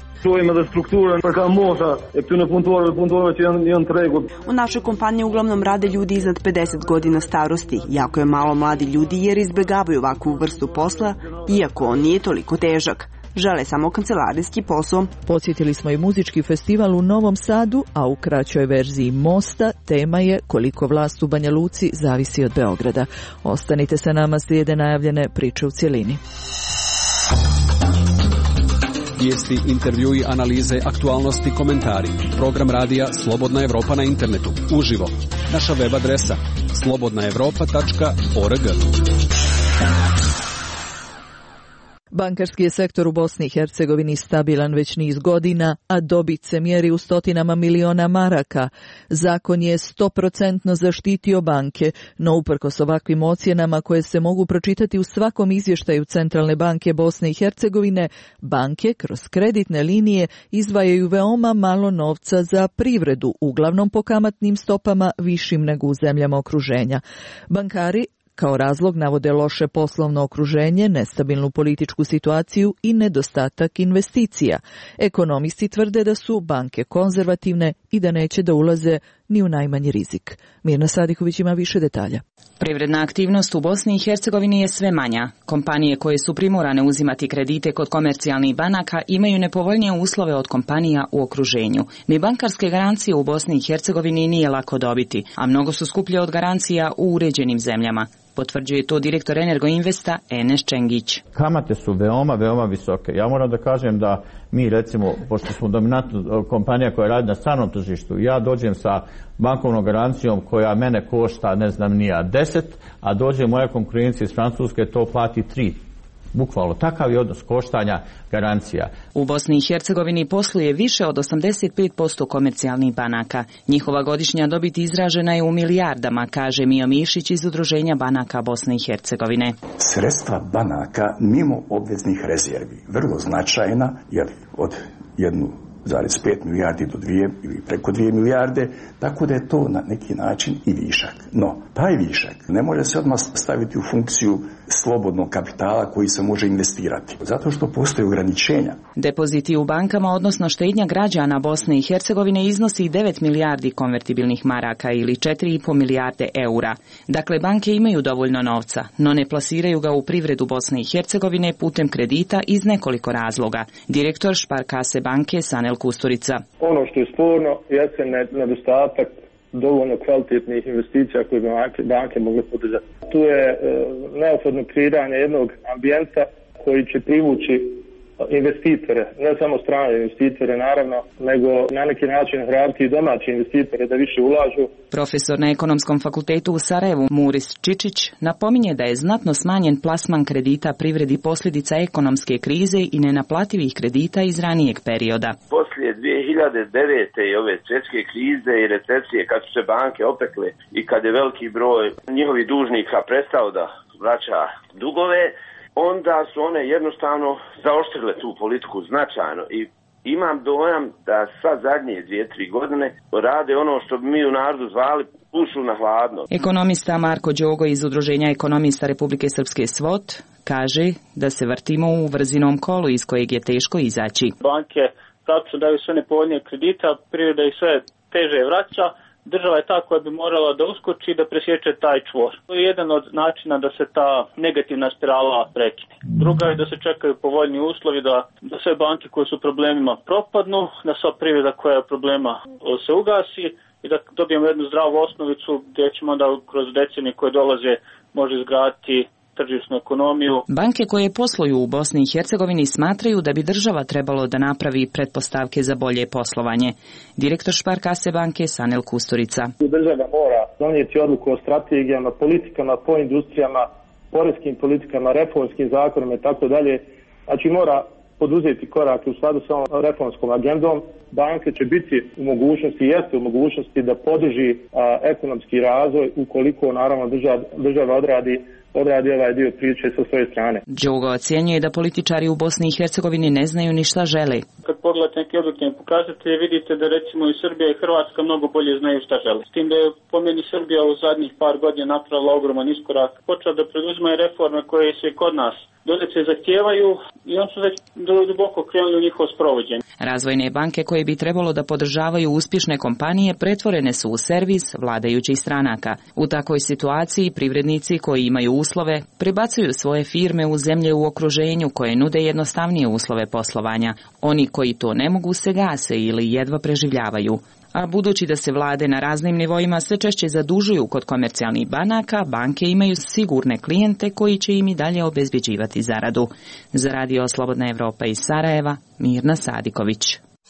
U našoj kompaniji uglavnom rade ljudi iznad pedeset godina starosti. Jako je malo mladi ljudi jer izbjegavaju ovakvu vrstu posla, iako on nije toliko težak. Žele samo kancelarijski posao. Podsjetili smo i muzički festival u Novom Sadu, a u kraćoj verziji Mosta tema je koliko vlast u Banja Luci zavisi od Beograda. Ostanite sa nama, slijede najavljene priče u cjelini. Vijesti, intervjui, analize, aktualnosti, komentari. Program radija Slobodna Evropa na internetu. Uživo. Naša web adresa slobodna evropa tačka org. Bankarski je sektor u Bosni i Hercegovini stabilan već niz godina, a dobit se mjeri u stotinama miliona maraka. Zakon je stoprocentno zaštitio banke, no uprkos ovakvim ocjenama koje se mogu pročitati u svakom izvještaju Centralne banke Bosne i Hercegovine, banke kroz kreditne linije izdvajaju veoma malo novca za privredu, uglavnom po kamatnim stopama višim nego u zemljama okruženja. Bankari kao razlog navode loše poslovno okruženje, nestabilnu političku situaciju i nedostatak investicija. Ekonomisti tvrde da su banke konzervativne i da neće da ulaze ni u najmanji rizik. Mirna Sadihović ima više detalja. Privredna aktivnost u Bosni i Hercegovini je sve manja. Kompanije koje su primorane uzimati kredite kod komercijalnih banaka imaju nepovoljnije uslove od kompanija u okruženju. Ni bankarske garancije u Bosni i Hercegovini nije lako dobiti, a mnogo su skuplje od garancija u uređenim zemljama. Potvrđuje to direktor Energoinvesta Enes Čengić. Kamate su veoma, veoma visoke. Ja moram da kažem da mi, recimo, pošto smo dominantna kompanija koja radi na stranom tržištu, ja dođem sa bankovnom garancijom koja mene košta, ne znam, nija deset, a dođe moja konkurencija iz Francuske, to plati tri. Bukvalno, takav je odnos koštanja garancija. U Bosni i Hercegovini posluje više od osamdeset pet posto komercijalnih banaka. Njihova godišnja dobit izražena je u milijardama, kaže Mio Mišić iz Udruženja banaka Bosne i Hercegovine. Sredstva banaka mimo obveznih rezervi, vrlo značajna, jer od jednu zarez pet milijardi do dvije ili preko dvije milijarde, tako da je to na neki način i višak. No, taj višak ne može se odmah staviti u funkciju slobodnog kapitala koji se može investirati, zato što postoje ograničenja. Depoziti u bankama, odnosno štednja građana Bosne i Hercegovine, iznosi devet milijardi konvertibilnih maraka ili četiri i po milijarde eura. Dakle, banke imaju dovoljno novca, no ne plasiraju ga u privredu Bosne i Hercegovine putem kredita iz nekoliko razloga. Direktor Šparkase banke Sanel Kusturica. Ono što je sporno jeste nedostatak dovoljno kvalitetnih investicija koje bi banke, banke mogle podržati. Tu je e, neophodno kreiranje jednog ambijenta koji će privući investitore, ne samo strane investitore naravno, nego na neki način hrabriti i domaće investitore da više ulažu. Profesor na Ekonomskom fakultetu u Sarajevu Muris Čičić napominje da je znatno smanjen plasman kredita privredi posljedica ekonomske krize i nenaplativih kredita iz ranijeg perioda. Poslije dvije hiljade devete i ove svjetske krize i recesije, kad su se banke opekle i kad je veliki broj njihovih dužnika prestao da vraća dugove, onda su one jednostavno zaoštrile tu politiku značajno i imam dojam da sad zadnje dvije, tri godine rade ono što bi mi u narodu zvali pušu na hladno. Ekonomista Marko Đogo iz Udruženja ekonomista Republike Srpske S V O T kaže da se vrtimo u vrzinom kolu iz kojeg je teško izaći. Banke praktično daju sve nepovoljnije kredita, privreda ih sve teže vraća. Država je ta koja bi morala da uskoči i da presječe taj čvor. To je jedan od načina da se ta negativna spirala prekine. Druga je da se čekaju povoljni uslovi, da, da sve banke koje su problemima propadnu, da sva privreda koja je problema se ugasi i da dobijemo jednu zdravu osnovicu gdje ćemo da kroz decenije koje dolaze može izgraditi tržišnu ekonomiju. Banke koje posluju u Bosni i Hercegovini smatraju da bi država trebalo da napravi pretpostavke za bolje poslovanje. Direktor Šparkase banke Sanel Kusturica. Država mora donijeti odluku o strategijama, politikama po industrijama, poreskim politikama, reformskim zakonima i tako dalje. Znači mora poduzeti korake u skladu sa ovom reformskom agendom. Banke će biti u mogućnosti, jeste u mogućnosti da podrži a, ekonomski razvoj ukoliko naravno država, država odradi odradi ovaj dio priče sa svoje strane. Đogo ocjenjuje da političari u Bosni i Hercegovini ne znaju ni šta žele. Kad pogledate neke objektivne pokazatelje, vidite da recimo i Srbija i Hrvatska mnogo bolje znaju šta žele. S tim da je po meni Srbija u zadnjih par godina napravila ogroman iskorak, počela da preduzimaju reforme koje se kod nas dodece zahtijevaju i on su već duboko krenuli u njihovo sprovođenje. Razvojne banke koje bi trebalo da podržavaju uspješne kompanije pretvorene su u servis vladajućih stranaka. U takvoj situaciji privrednici koji imaju uslove prebacuju svoje firme u zemlje u okruženju koje nude jednostavnije uslove poslovanja. Oni koji to ne mogu se gase ili jedva preživljavaju. A budući da se vlade na raznim nivoima sve češće zadužuju kod komercijalnih banaka, banke imaju sigurne klijente koji će im i dalje obezbeđivati zaradu. Za Radio Slobodna Evropa iz Sarajeva, Mirna Sadiković.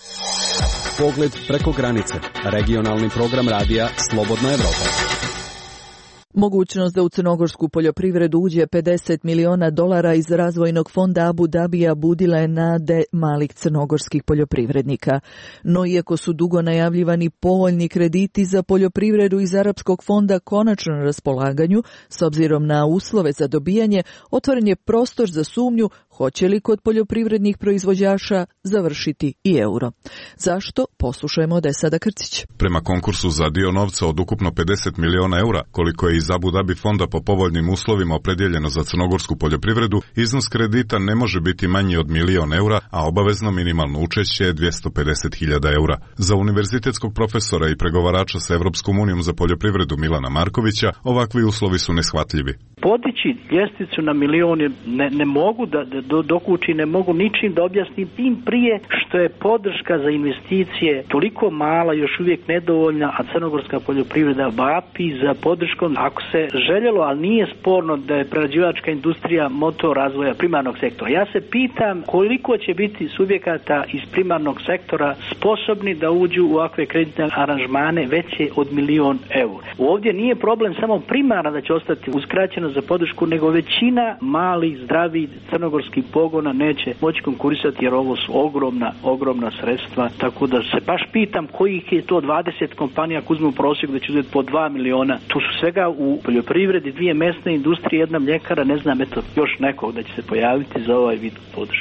Pogled preko granice. Regionalni program radija Slobodna Evropa. Mogućnost da u crnogorsku poljoprivredu uđe pedeset miliona dolara iz razvojnog fonda Abu Dabija budila je nade malih crnogorskih poljoprivrednika. No iako su dugo najavljivani povoljni krediti za poljoprivredu iz Arapskog fonda konačno na raspolaganju, s obzirom na uslove za dobijanje, otvoren je prostor za sumnju hoće li kod poljoprivrednih proizvođača završiti i euro. Zašto? Poslušajmo od Esada Krcić. Prema konkursu za dio novca od ukupno pedeset miliona eura, koliko je iz Abu Dhabi fonda po povoljnim uslovima opredjeljeno za crnogorsku poljoprivredu, iznos kredita ne može biti manji od milion eura, a obavezno minimalno učešće je dvjesto pedeset hiljada eura. Za univerzitetskog profesora i pregovarača sa Evropskom unijom za poljoprivredu Milana Markovića, ovakvi uslovi su neshvatljivi. Podići ljestvicu na milion ne, ne mogu da, da dok uči, ne mogu ničim da objasnim, tim prije što je podrška za investicije toliko mala, još uvijek nedovoljna, a crnogorska poljoprivreda vapi za podrškom. Ako se željelo, ali nije sporno da je prerađivačka industrija motor razvoja primarnog sektora. Ja se pitam koliko će biti subjekata iz primarnog sektora sposobni da uđu u ovakve kreditne aranžmane veće od milion eura. Ovdje nije problem samo primarna da će ostati uskraćeno za podršku, nego većina malih, zdravih crnogorskih pogona neće moći konkurisati jer ovo su ogromna, ogromna sredstva. Tako da se baš pitam kojih je to dvadeset kompanija ako uzmemo prosjek da će uzeti po dva miliona. Tu su svega u poljoprivredi dvije mesne industrije, jedna mljekara, ne znam, eto, još nekog da će se pojaviti za ovaj vid podrške.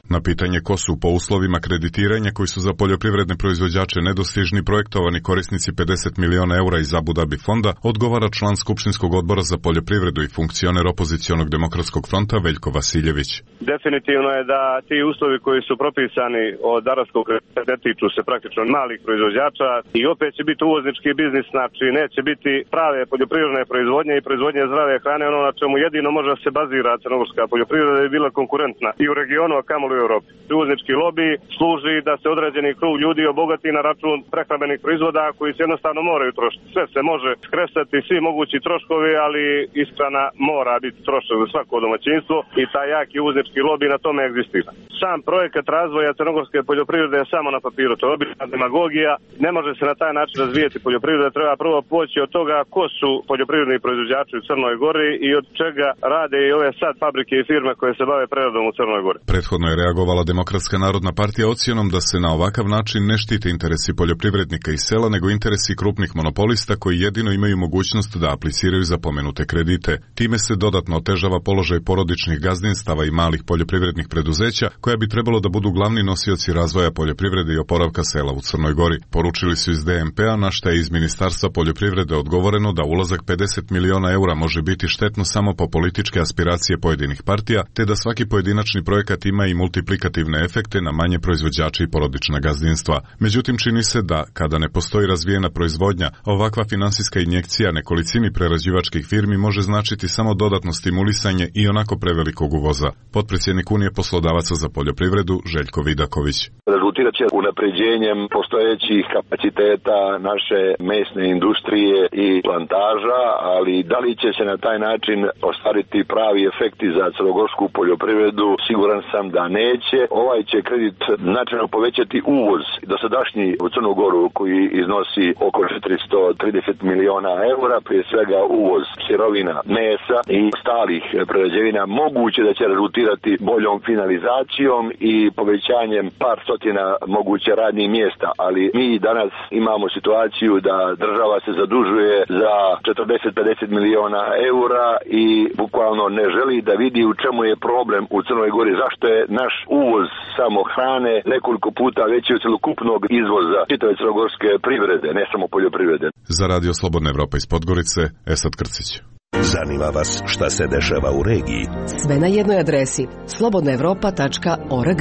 Na pitanje ko su po uslovima kreditiranja koji su za poljoprivredne proizvođače nedostižni projektovani korisnici pedeset miliona eura iz Abu Dhabi fonda, odgovara član Skupštinskog odbora za poljoprivredu i funkcioner opozicionog demokratskog fronta Veljko Vasiljević. Definitivno je da ti uslovi koji su propisani od arapskog kredita ne tiču se praktično malih proizvođača i opet će biti uvoznički biznis, znači neće biti prave poljoprivredne proizvodnje i proizvodnje zdrave hrane, ono na čemu jedino može se bazira crnogorska poljoprivreda je bila konkurentna i u regionu, a kamoli u Evropi. Uvoznički lobi služi da se određeni krug ljudi obogati na račun prehrambenih proizvoda koji se jednostavno moraju trošiti. Sve se može skresati, svi mogući troškovi, ali ishrana mora biti trošak za svako domaćinstvo i taj jaki uvoznički lobi na tome egzistira. Sam projekat razvoja crnogorske poljoprivrede je samo na papiru, to je obična demagogija. Ne može se na taj način razvijeti poljoprivreda, treba prvo poći od toga ko su poljoprivredni proizvođači u Crnoj Gori i od čega rade i ove sad fabrike i firme koje se bave preradom u Crnoj Gori. Prethodno je reagovala Demokratska narodna partija ocjenom da se na ovakav način ne štite interesi poljoprivrednika i sela, nego interesi krupnih monopolista koji jedino imaju mogućnost da apliciraju za pomenute kredite. Time se dodatno otežava položaj porodičnih gazdinstava i malih poljoprivrednih preduzeća, koja bi trebalo da budu glavni nosioci razvoja poljoprivrede i oporavka sela u Crnoj Gori. Poručili su iz D M P-a, na šta je iz Ministarstva poljoprivrede odgovoreno da ulazak pedeset miliona eura može biti štetno samo po političke aspiracije pojedinih partija, te da svaki pojedinačni projekat ima i multiplikativne efekte na manje proizvođače i porodična gazdinstva. Međutim, čini se da, kada ne postoji razvijena proizvodnja, ovakva finansijska injekcija nekolicini prerađivačkih firmi može značiti samo dodatno stimulisanje i onako prevelikog uvoza. Potpredsjednik Unije poslodavaca za poljoprivredu Željko Vidaković. Rezultirat će unapređenjem postojećih kapaciteta naše mesne industrije i plantaža, ali da li će se na taj način ostvariti pravi efekti za crnogorsku poljoprivredu, siguran sam da neće. Ovaj će kredit značajno povećati uvoz dosadašnji u Crnu Goru koji iznosi oko četiristo trideset miliona eura, prije svega uvoz sirovina, mesa i stalih prerađevina, moguće da će rezultirati boljom finalizacijom i povećanjem par stotina moguće radnih mjesta, ali mi danas imamo situaciju da država se zadužuje za četrdeset do pedeset miliona eura i bukvalno ne želi da vidi u čemu je problem u Crnoj Gori, zašto je naš uvoz samo hrane nekoliko puta veći od celokupnog izvoza čitave crnogorske privrede, ne samo poljoprivrede. Za Radio Slobodna Evropa iz Podgorice, Esad Krcić. Zanima vas šta se dešava u regiji? Sve na jednoj adresi slobodna evropa tačka org.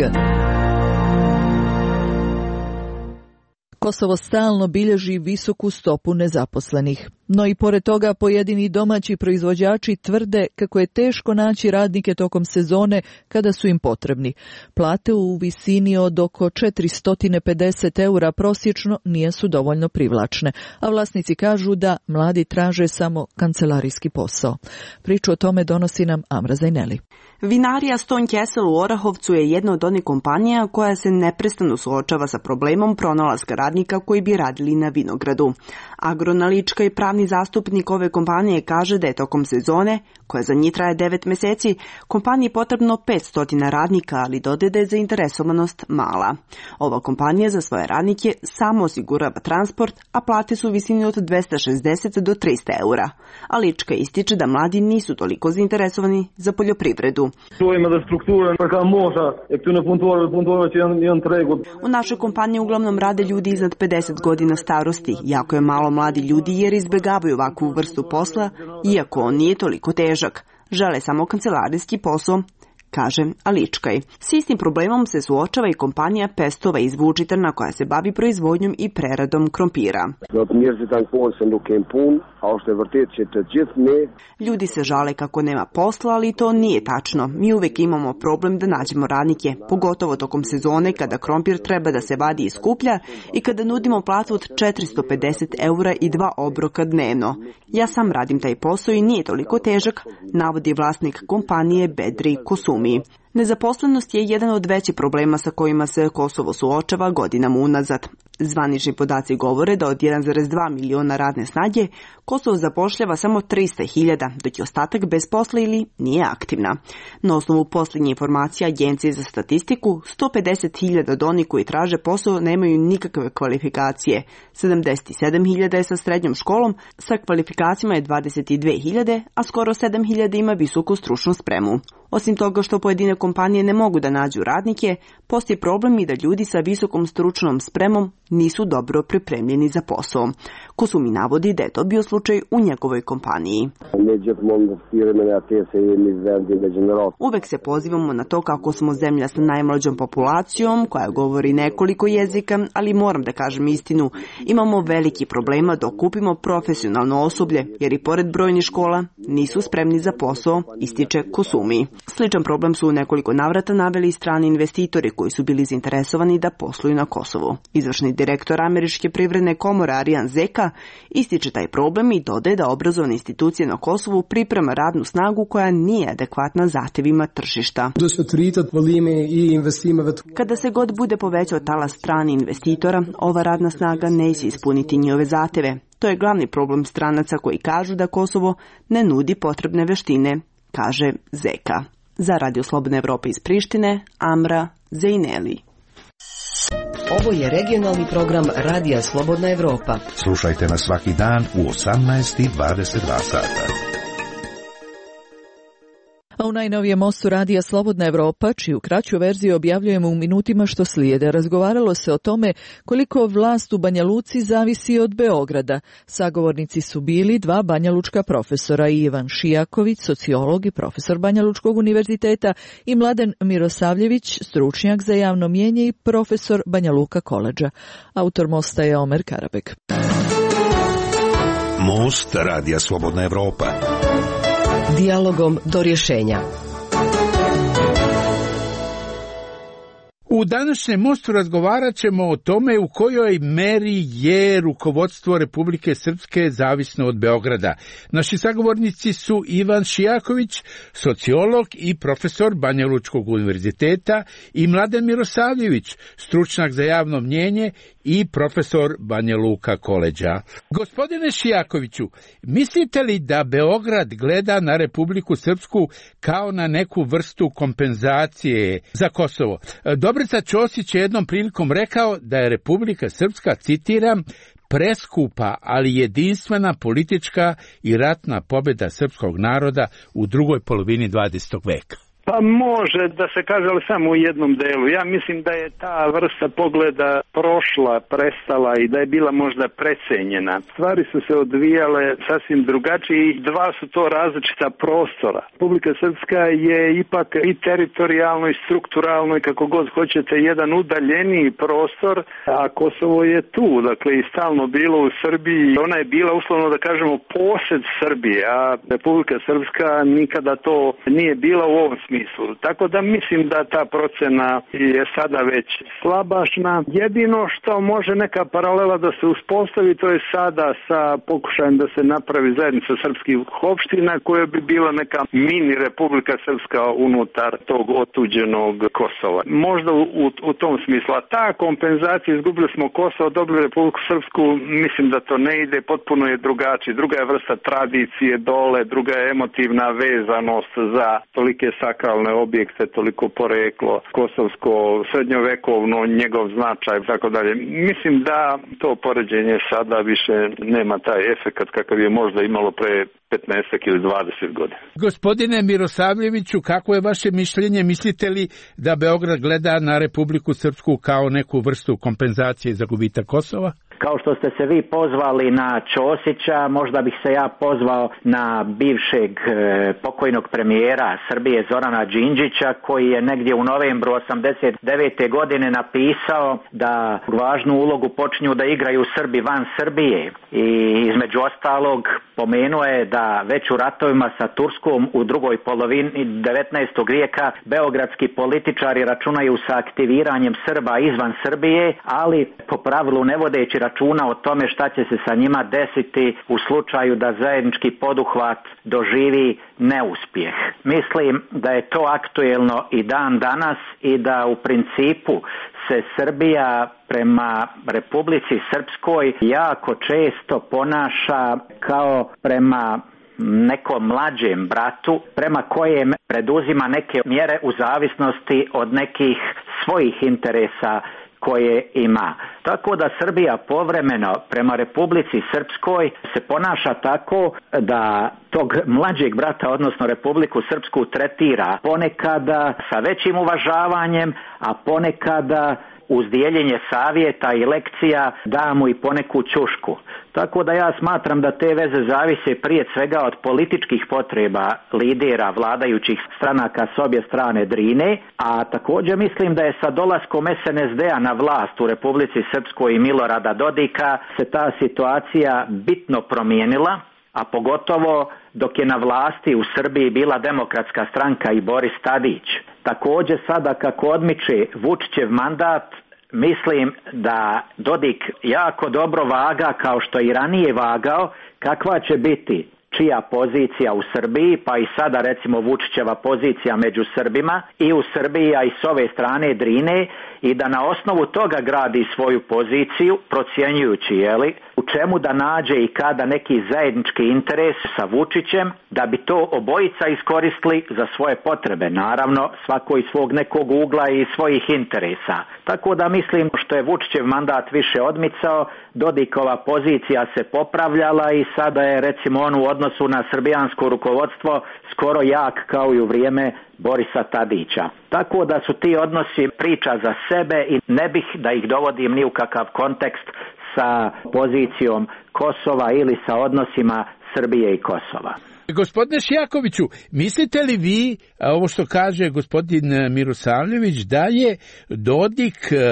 Kosovo stalno bilježi visoku stopu nezaposlenih. No i pored toga pojedini domaći proizvođači tvrde kako je teško naći radnike tokom sezone kada su im potrebni. Plate u visini od oko četiristo pedeset eura prosječno nisu dovoljno privlačne, a vlasnici kažu da mladi traže samo kancelarijski posao. Priču o tome donosi nam Amra Zajneli. Vinarija Stone Castle u Orahovcu je jedna od onih kompanija koja se neprestano suočava sa problemom pronalaska radnika koji bi radili na vinogradu. Agronalička i pravni zastupnik ove kompanije kaže da je tokom sezone, koja za njih traje devet meseci, kompaniji potrebno petsto radnika, ali dodaje da je zainteresovanost mala. Ova kompanija za svoje radnike samo osigurava transport, a plate su u visini od dvesta šezdeset do trista eura. A Lička ističe da mladi nisu toliko zainteresovani za poljoprivredu. U našoj kompaniji uglavnom rade ljudi iznad pedeset godina starosti, jako je malo mladi ljudi jer izbjegavaju ovakvu vrstu posla, iako on nije toliko težak. Žele samo kancelarijski posao, kaže Aličkaj. S istim problemom se suočava i kompanija Pestova iz Vučitrna koja se bavi proizvodnjom i preradom krompira. Ljudi se žale kako nema posla, ali to nije tačno. Mi uvek imamo problem da nađemo radnike, pogotovo tokom sezone kada krompir treba da se vadi iz kuplja i kada nudimo platu od četiristo pedeset eura i dva obroka dnevno. Ja sam radim taj posao i nije toliko težak, navodi vlasnik kompanije Bedri Kosumi. Nezaposlenost je jedan od većih problema sa kojima se Kosovo suočava godinama unazad. Zvanični podaci govore da od jedan zarez dva miliona radne snage Kosovo zapošljava samo trista hiljada, dok je ostatak bez posla ili nije aktivna. Na osnovu posljednje informacije Agencije za statistiku, sto pedeset hiljada od onih koji traže posao nemaju nikakve kvalifikacije. sedamdeset sedam hiljada je sa srednjom školom, sa kvalifikacijama je dvadeset dve hiljade, a skoro sedam hiljada ima visoku stručnu spremu. Osim toga što pojedine kompanije ne mogu da nađu radnike, postoji problem i da ljudi sa visokom stručnom spremom nisu dobro pripremljeni za posao. Kusumi navodi da je to bio slučaj u njegovoj kompaniji. Uvek se pozivamo na to kako smo zemlja sa najmlađom populacijom koja govori nekoliko jezika, ali moram da kažem istinu, imamo veliki problema da okupimo profesionalno osoblje, jer i pored brojnih škola nisu spremni za posao, ističe Kusumi. Sličan problem su u nekoliko navrata naveli strani investitori koji su bili zainteresovani da posluju na Kosovu. Izvršni direktor Američke privredne komore Arjan Zeka ističe taj problem i dodaje da obrazovne institucije na Kosovu priprema radnu snagu koja nije adekvatna zahtjevima tržišta. Kada se god bude povećao talas strani investitora, ova radna snaga neće ispuniti njihove zahtjeve. To je glavni problem stranaca koji kažu da Kosovo ne nudi potrebne veštine, kaže Zeka. Za Radio Slobodne Evrope iz Prištine, Amra Zejneli. Ovo je regionalni program Radija Slobodna Evropa. Slušajte nas svaki dan u osamnaest i dvadeset dva sata. A u najnovijem mostu Radija Slobodna Evropa, čiju kraću verziju objavljujemo u minutima što slijede, razgovaralo se o tome koliko vlast u Banja Luci zavisi od Beograda. Sagovornici su bili dva banjalučka profesora, Ivan Šijaković, sociolog i profesor Banjalučkog univerziteta, i Mladen Mirosavljević, stručnjak za javno mnijenje i profesor Banja Luka koledža. Autor mosta je Omer Karabek. Most Radija Slobodna Evropa. Dijalogom do rješenja. U današnjem mostu razgovarat ćemo o tome u kojoj meri je rukovodstvo Republike Srpske zavisno od Beograda. Naši sagovornici su Ivan Šijaković, sociolog i profesor Banjalučkog univerziteta, i Mladen Mirosavljević, stručnjak za javno mnijenje i profesor Banja Luka koledža. Gospodine Šijakoviću, mislite li da Beograd gleda na Republiku Srpsku kao na neku vrstu kompenzacije za Kosovo? Dobrica Ćosić je jednom prilikom rekao da je Republika Srpska, citiram, preskupa, ali jedinstvena politička i ratna pobjeda srpskog naroda u drugoj polovini dvadesetog veka. Pa može da se kaže, ali samo u jednom delu. Ja mislim da je ta vrsta pogleda prošla, prestala i da je bila možda precenjena. Stvari su se odvijale sasvim drugačije i dva su to različita prostora. Republika Srpska je ipak i teritorijalno i strukturalno i kako god hoćete jedan udaljeniji prostor, a Kosovo je tu, dakle i stalno bilo u Srbiji. Ona je bila, uslovno da kažemo, posed Srbije, a Republika Srpska nikada to nije bila u ovom smislu. Tako da mislim da ta procena je sada već slabašna. Jedino što može neka paralela da se uspostavi, to je sada sa pokušajem da se napravi zajednica srpskih opština koja bi bila neka mini Republika Srpska unutar tog otuđenog Kosova. Možda u, u tom smislu. A ta kompenzacija, izgubili smo Kosovo, dobili Republiku Srpsku, mislim da to ne ide, potpuno je drugačiji. Druga je vrsta tradicije dole, druga je emotivna vezanost za tolike sakralne objekte, toliko poreklo, kosovsko, srednjovekovno, njegov značaj, tako dalje. Mislim da to poređenje sada više nema taj efekat kakav je možda imalo pre petnaest ili dvadeset godina. Gospodine Mirosavljeviću, kako je vaše mišljenje? Mislite li da Beograd gleda na Republiku Srpsku kao neku vrstu kompenzacije za gubitak Kosova? Kao što ste se vi pozvali na Ćosića, možda bih se ja pozvao na bivšeg e, pokojnog premijera Srbije Zorana Đinđića, koji je negdje u novembru osamdeset devete godine napisao da važnu ulogu počinju da igraju Srbi van Srbije. I između ostalog pomenuo je da već u ratovima sa Turskom u drugoj polovini devetnaestog vijeka beogradski političari računaju sa aktiviranjem Srba izvan Srbije, ali po pravilu ne vodeći računa o tome šta će se sa njima desiti u slučaju da zajednički poduhvat doživi neuspjeh. Mislim da je to aktuelno i dan danas i da u principu se Srbija prema Republici Srpskoj jako često ponaša kao prema nekom mlađem bratu, prema kojem preduzima neke mjere u zavisnosti od nekih svojih interesa koje ima. Tako da Srbija povremeno prema Republici Srpskoj se ponaša tako da tog mlađeg brata, odnosno Republiku Srpsku, tretira ponekada sa većim uvažavanjem, a ponekada uz dijeljenje savjeta i lekcija da mu i poneku ćušku. Tako da ja smatram da te veze zavise prije svega od političkih potreba lidera vladajućih stranaka s obje strane Drine, a također mislim da je sa dolaskom es en es de-a na vlast u Republici Srpskoj i Milorada Dodika se ta situacija bitno promijenila, a pogotovo dok je na vlasti u Srbiji bila Demokratska stranka i Boris Tadić. Također sada kako odmiče Vučićev mandat, mislim da Dodik jako dobro vaga, kao što i ranije vagao, kakva će biti čija pozicija u Srbiji, pa i sada recimo Vučićeva pozicija među Srbima i u Srbiji, a i s ove strane Drine, i da na osnovu toga gradi svoju poziciju, procjenjujući jeli, u čemu da nađe i kada neki zajednički interes sa Vučićem, da bi to obojica iskoristili za svoje potrebe, naravno svako iz svog nekog ugla i svojih interesa. Tako da mislim što je Vučićev mandat više odmicao, Dodikova pozicija se popravljala i sada je recimo on u odnosu na srbijansko rukovodstvo skoro jak kao i u vrijeme Borisa Tadića. Tako da su ti odnosi priča za sebe i ne bih da ih dovodim ni u kakav kontekst sa pozicijom Kosova ili sa odnosima Srbije i Kosova. Gospodine Šijakoviću, mislite li vi, ovo što kaže gospodin Mirosavljević, da je Dodik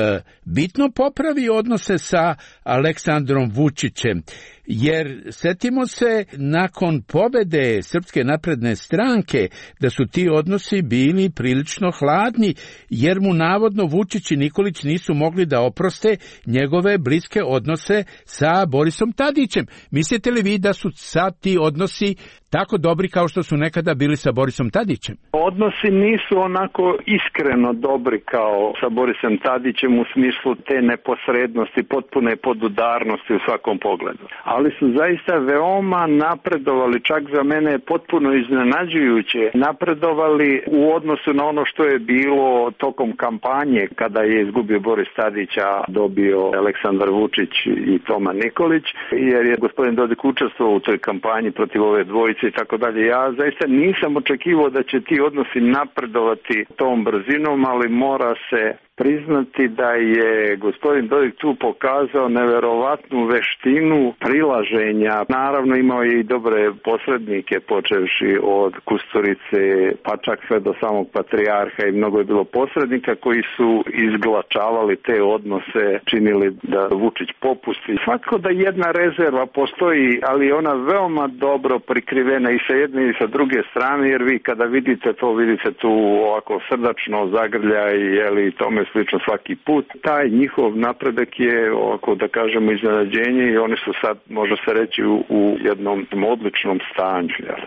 bitno popravi odnose sa Aleksandrom Vučićem? Jer setimo se nakon pobede Srpske napredne stranke da su ti odnosi bili prilično hladni, jer mu navodno Vučić i Nikolić nisu mogli da oproste njegove bliske odnose sa Borisom Tadićem. Mislite li vi da su sad ti odnosi tako dobri kao što su nekada bili sa Borisom Tadićem? Odnosi nisu onako iskreno dobri kao sa Borisom Tadićem u smislu te neposrednosti, potpune podudarnosti u svakom pogledu. Ali su zaista veoma napredovali, čak za mene potpuno iznenađujuće, napredovali u odnosu na ono što je bilo tokom kampanje kada je izgubio Boris Tadić, a dobio Aleksandar Vučić i Toma Nikolić, jer je gospodin Dodik učestvovao u toj kampanji protiv ove dvojice i tako dalje. Ja zaista nisam očekivao da će ti odnosi napredovati tom brzinom, ali mora se priznati da je gospodin Dodik tu pokazao neverovatnu veštinu prilaženja. Naravno imao je i dobre posrednike, počevši od Kusturice pa čak sve do samog patrijarha, i mnogo je bilo posrednika koji su izglačavali te odnose, činili da Vučić popusti. Svakako da jedna rezerva postoji, ali ona veoma dobro prikrivena i sa jedne i sa druge strane, jer vi kada vidite to, vidite tu ovako srdačno zagrljaj, jeli, tome slično svaki put. Taj njihov napredak je, ovako da kažemo, iznenađenje i oni su sad, može se reći, u, u jednom odličnom stanju. Jel?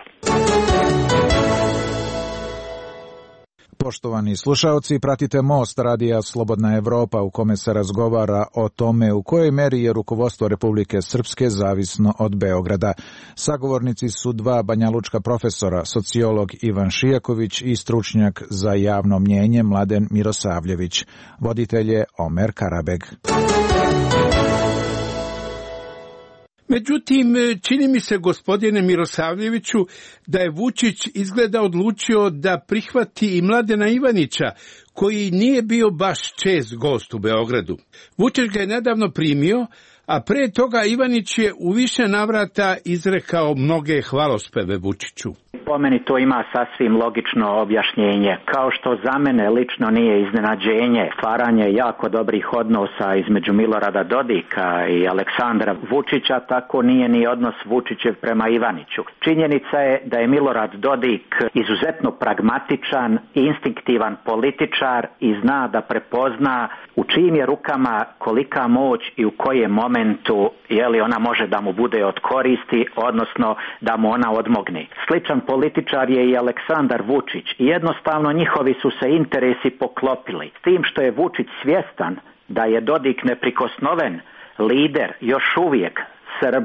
Poštovani slušaoci, pratite Most radija Slobodna Evropa u kome se razgovara o tome u kojoj meri je rukovodstvo Republike Srpske zavisno od Beograda. Sagovornici su dva banjalučka profesora, sociolog Ivan Šijaković i stručnjak za javno mnjenje Mladen Mirosavljević. Voditelj je Omer Karabeg. Međutim, čini mi se, gospodine Mirosavljeviću, da je Vučić izgleda odlučio da prihvati i Mladena Ivanića, koji nije bio baš čest gost u Beogradu. Vučić ga je nedavno primio, a pre toga Ivanić je u više navrata izrekao mnoge hvalospeve Vučiću. Po meni to ima sasvim logično objašnjenje. Kao što za mene lično nije iznenađenje stvaranje jako dobrih odnosa između Milorada Dodika i Aleksandra Vučića, tako nije ni odnos Vučićev prema Ivaniću. Činjenica je da je Milorad Dodik izuzetno pragmatičan, instinktivan političar i zna da prepozna u čijim je rukama kolika moć i u kojem momentu je li ona može da mu bude od koristi, odnosno da mu ona odmogne. Sličan političar je i Aleksandar Vučić i jednostavno njihovi su se interesi poklopili. S tim što je Vučić svjestan da je Dodik neprikosnoven lider još uvijek Srba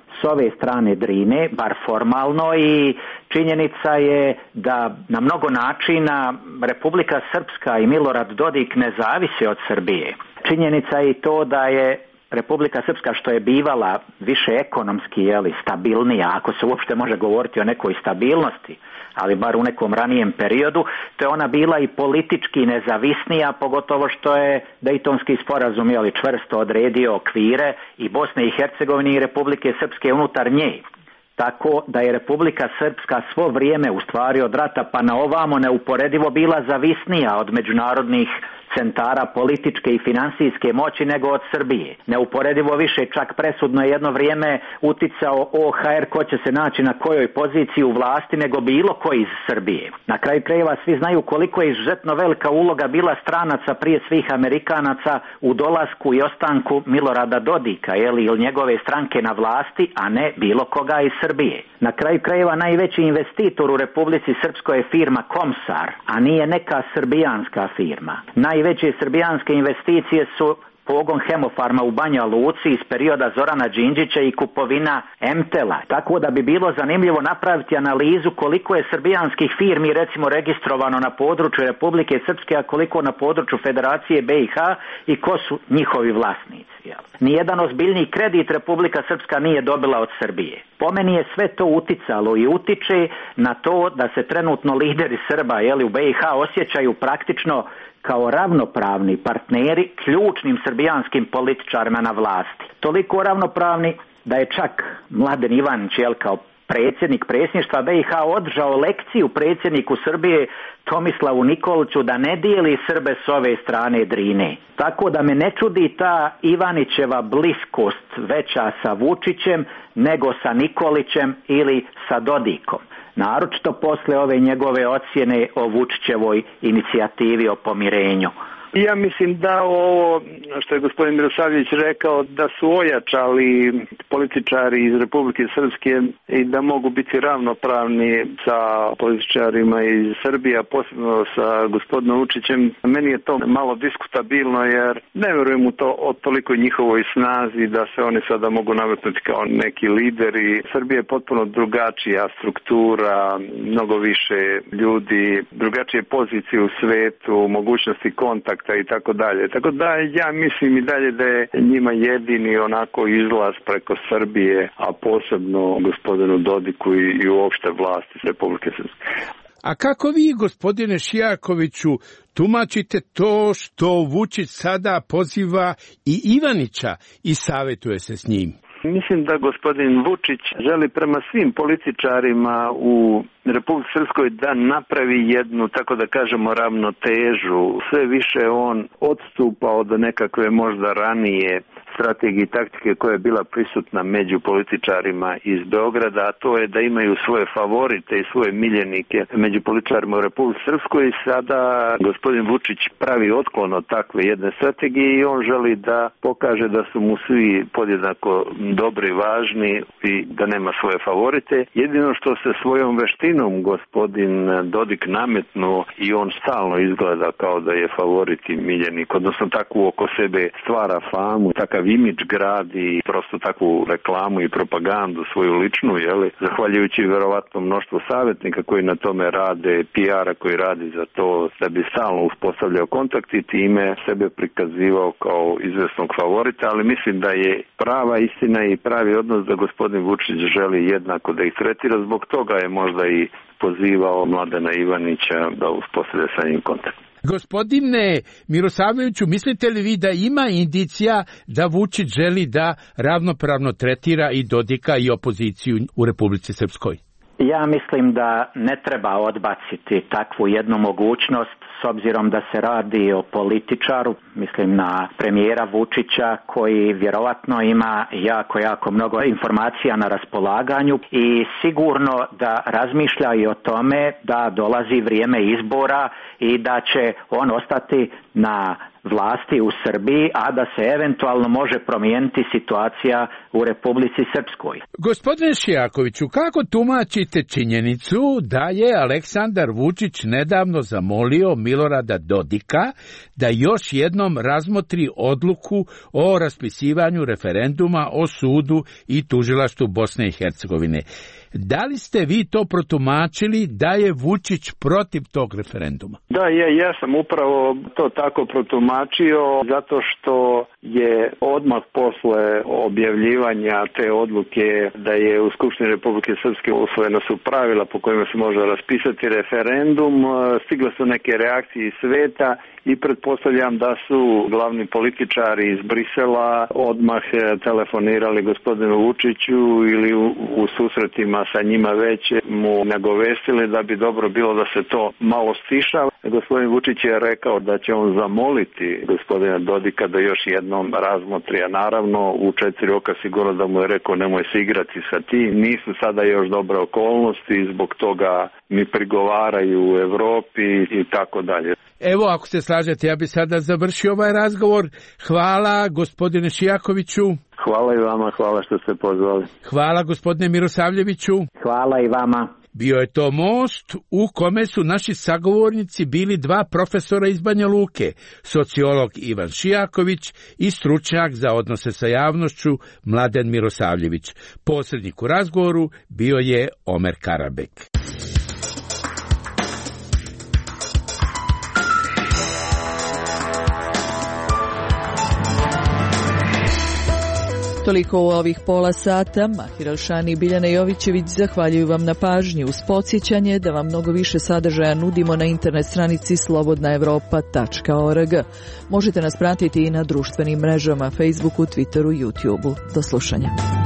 s ove strane Drine, bar formalno, i činjenica je da na mnogo načina Republika Srpska i Milorad Dodik ne zavise od Srbije. Činjenica je i to da je Republika Srpska, što je bivala više ekonomski, jeli, stabilnija, ako se uopšte može govoriti o nekoj stabilnosti, ali bar u nekom ranijem periodu, to je ona bila i politički nezavisnija, pogotovo što je Dejtonski sporazum, jeli, čvrsto odredio okvire i Bosne i Hercegovine i Republike Srpske unutar nje. Tako da je Republika Srpska svo vrijeme, u stvari od rata pa na ovamo, neuporedivo bila zavisnija od međunarodnih centara političke i financijske moći nego od Srbije. Neuporedivo više, čak presudno je jedno vrijeme uticao O H R ko će se naći na kojoj poziciji u vlasti nego bilo koji iz Srbije. Na kraju krajeva svi znaju koliko je izuzetno velika uloga bila stranaca, prije svih Amerikanaca, u dolasku i ostanku Milorada Dodika, jeli, ili njegove stranke na vlasti, a ne bilo koga iz Srbije. Na kraju krajeva najveći investitor u Republici Srpskoj je firma Komsar, a nije neka srbijanska firma. Najveće srbijanske investicije su pogon Hemofarma u Banja Luci iz perioda Zorana Đinđića i kupovina Emtela. Tako da bi bilo zanimljivo napraviti analizu koliko je srbijanskih firmi recimo registrovano na području Republike Srpske, a koliko na području Federacije B i H i ko su njihovi vlasnici. Nijedan ozbiljniji kredit Republika Srpska nije dobila od Srbije. Po meni je sve to uticalo i utiče na to da se trenutno lideri Srba, jeli, u B i H osjećaju praktično kao ravnopravni partneri ključnim srbijanskim političarima na vlasti. Toliko ravnopravni da je čak Mladen Ivanić, jel, kao predsjednik predsjedništva B i H održao lekciju predsjedniku Srbije Tomislavu Nikoliću da ne dijeli Srbe s ove strane Drine. Tako da me ne čudi ta Ivanićeva bliskost veća sa Vučićem nego sa Nikolićem ili sa Dodikom. Naročito posle ove njegove ocjene o Vučićevoj inicijativi o pomirenju. Ja mislim da ovo što je gospodin Mirosavljević rekao, da su ojačali političari iz Republike Srpske i da mogu biti ravnopravni sa političarima iz Srbije, posebno sa gospodinom Vučićem. Meni je to malo diskutabilno jer ne vjerujem u to o toliko njihovoj snazi da se oni sada mogu nametnuti kao neki lideri. Srbija je potpuno drugačija struktura, mnogo više ljudi, drugačije pozicije u svetu, mogućnosti kontakta i tako dalje. Tako da ja mislim i dalje da je njima jedini onako izlaz preko Srbije, a posebno gospodinu Dodiku i, i uopšte vlasti Republike Srpske. A kako vi, gospodine Šijakoviću, tumačite to što Vučić sada poziva i Ivanića i savjetuje se s njim? Mislim da gospodin Vučić želi prema svim političarima u Republici Srpskoj da napravi jednu, tako da kažemo, ravnotežu. Sve više on odstupa od nekakve možda ranije strategije i taktike koja je bila prisutna među političarima iz Beograda, a to je da imaju svoje favorite i svoje miljenike među političarima u Republici Srpskoj. I sada gospodin Vučić pravi otklon od takve jedne strategije i on želi da pokaže da su mu svi podjednako dobri, važni i da nema svoje favorite. Jedino što se svojom veštinom gospodin Dodik nametnuo i on stalno izgleda kao da je favorit i miljenik, odnosno takvu oko sebe stvara famu, takav imidž gradi, prosto takvu reklamu i propagandu svoju ličnu, jeli, zahvaljujući verovatno mnoštvo savjetnika koji na tome rade, P R-a koji radi za to, da bi stalno uspostavljao kontakt i time sebe prikazivao kao izvesnog favorita, ali mislim da je prava istina i pravi odnos da gospodin Vučić želi jednako da ih tretira, zbog toga je možda i pozivao Mladena Ivanića da uspostavlja sa njim kontakt. Gospodine Mirosavljeviću, mislite li vi da ima indicija da Vučić želi da ravnopravno tretira i Dodika i opoziciju u Republici Srpskoj? Ja mislim da ne treba odbaciti takvu jednu mogućnost s obzirom da se radi o političaru, mislim na premijera Vučića koji vjerovatno ima jako, jako mnogo informacija na raspolaganju i sigurno da razmišlja i o tome da dolazi vrijeme izbora i da će on ostati na vlasti u Srbiji, a da se eventualno može promijeniti situacija u Republici Srpskoj. Gospodine Šijakoviću, kako tumačite činjenicu da je Aleksandar Vučić nedavno zamolio Milorada Dodika da još jednom razmotri odluku o raspisivanju referenduma o sudu i tužilaštvu Bosne i Hercegovine? Da li ste vi to protumačili da je Vučić protiv tog referenduma? Da, ja, ja sam upravo to tako protumačio zato što je odmah posle objavljivanja te odluke da je u Skupštini Republike Srpske usvojena su pravila po kojima se može raspisati referendum, stigle su neke reakcije iz sveta i pretpostavljam da su glavni političari iz Brisela odmah telefonirali gospodinu Vučiću ili u, u susretima sa njima već mu nagovestili da bi dobro bilo da se to malo stiša. Gospodin Vučić je rekao da će on zamoliti gospodina Dodika da još jednom razmotri, a naravno u četiri oka sigurno da mu je rekao nemoj se igrati sa tim. Nisu sada još dobre okolnosti, zbog toga mi prigovaraju u Evropi i tako dalje. Evo, ako se slažete, ja bi sada završio ovaj razgovor. Hvala gospodine Šijakoviću. Hvala i vama, hvala što ste pozvali. Hvala gospodine Mirosavljeviću. Hvala i vama. Bio je to most u kome su naši sagovornici bili dva profesora iz Banja Luke, sociolog Ivan Šijaković i stručnjak za odnose sa javnošću Mladen Mirosavljević. Posrednik u razgovoru bio je Omer Karabek. Toliko u ovih pola sata. Mahir Alšani i Biljana Jovićević zahvaljuju vam na pažnji uz podsjećanje da vam mnogo više sadržaja nudimo na internet stranici slobodna evropa tačka org. Možete nas pratiti i na društvenim mrežama, Facebooku, Twitteru, YouTubeu. Do slušanja.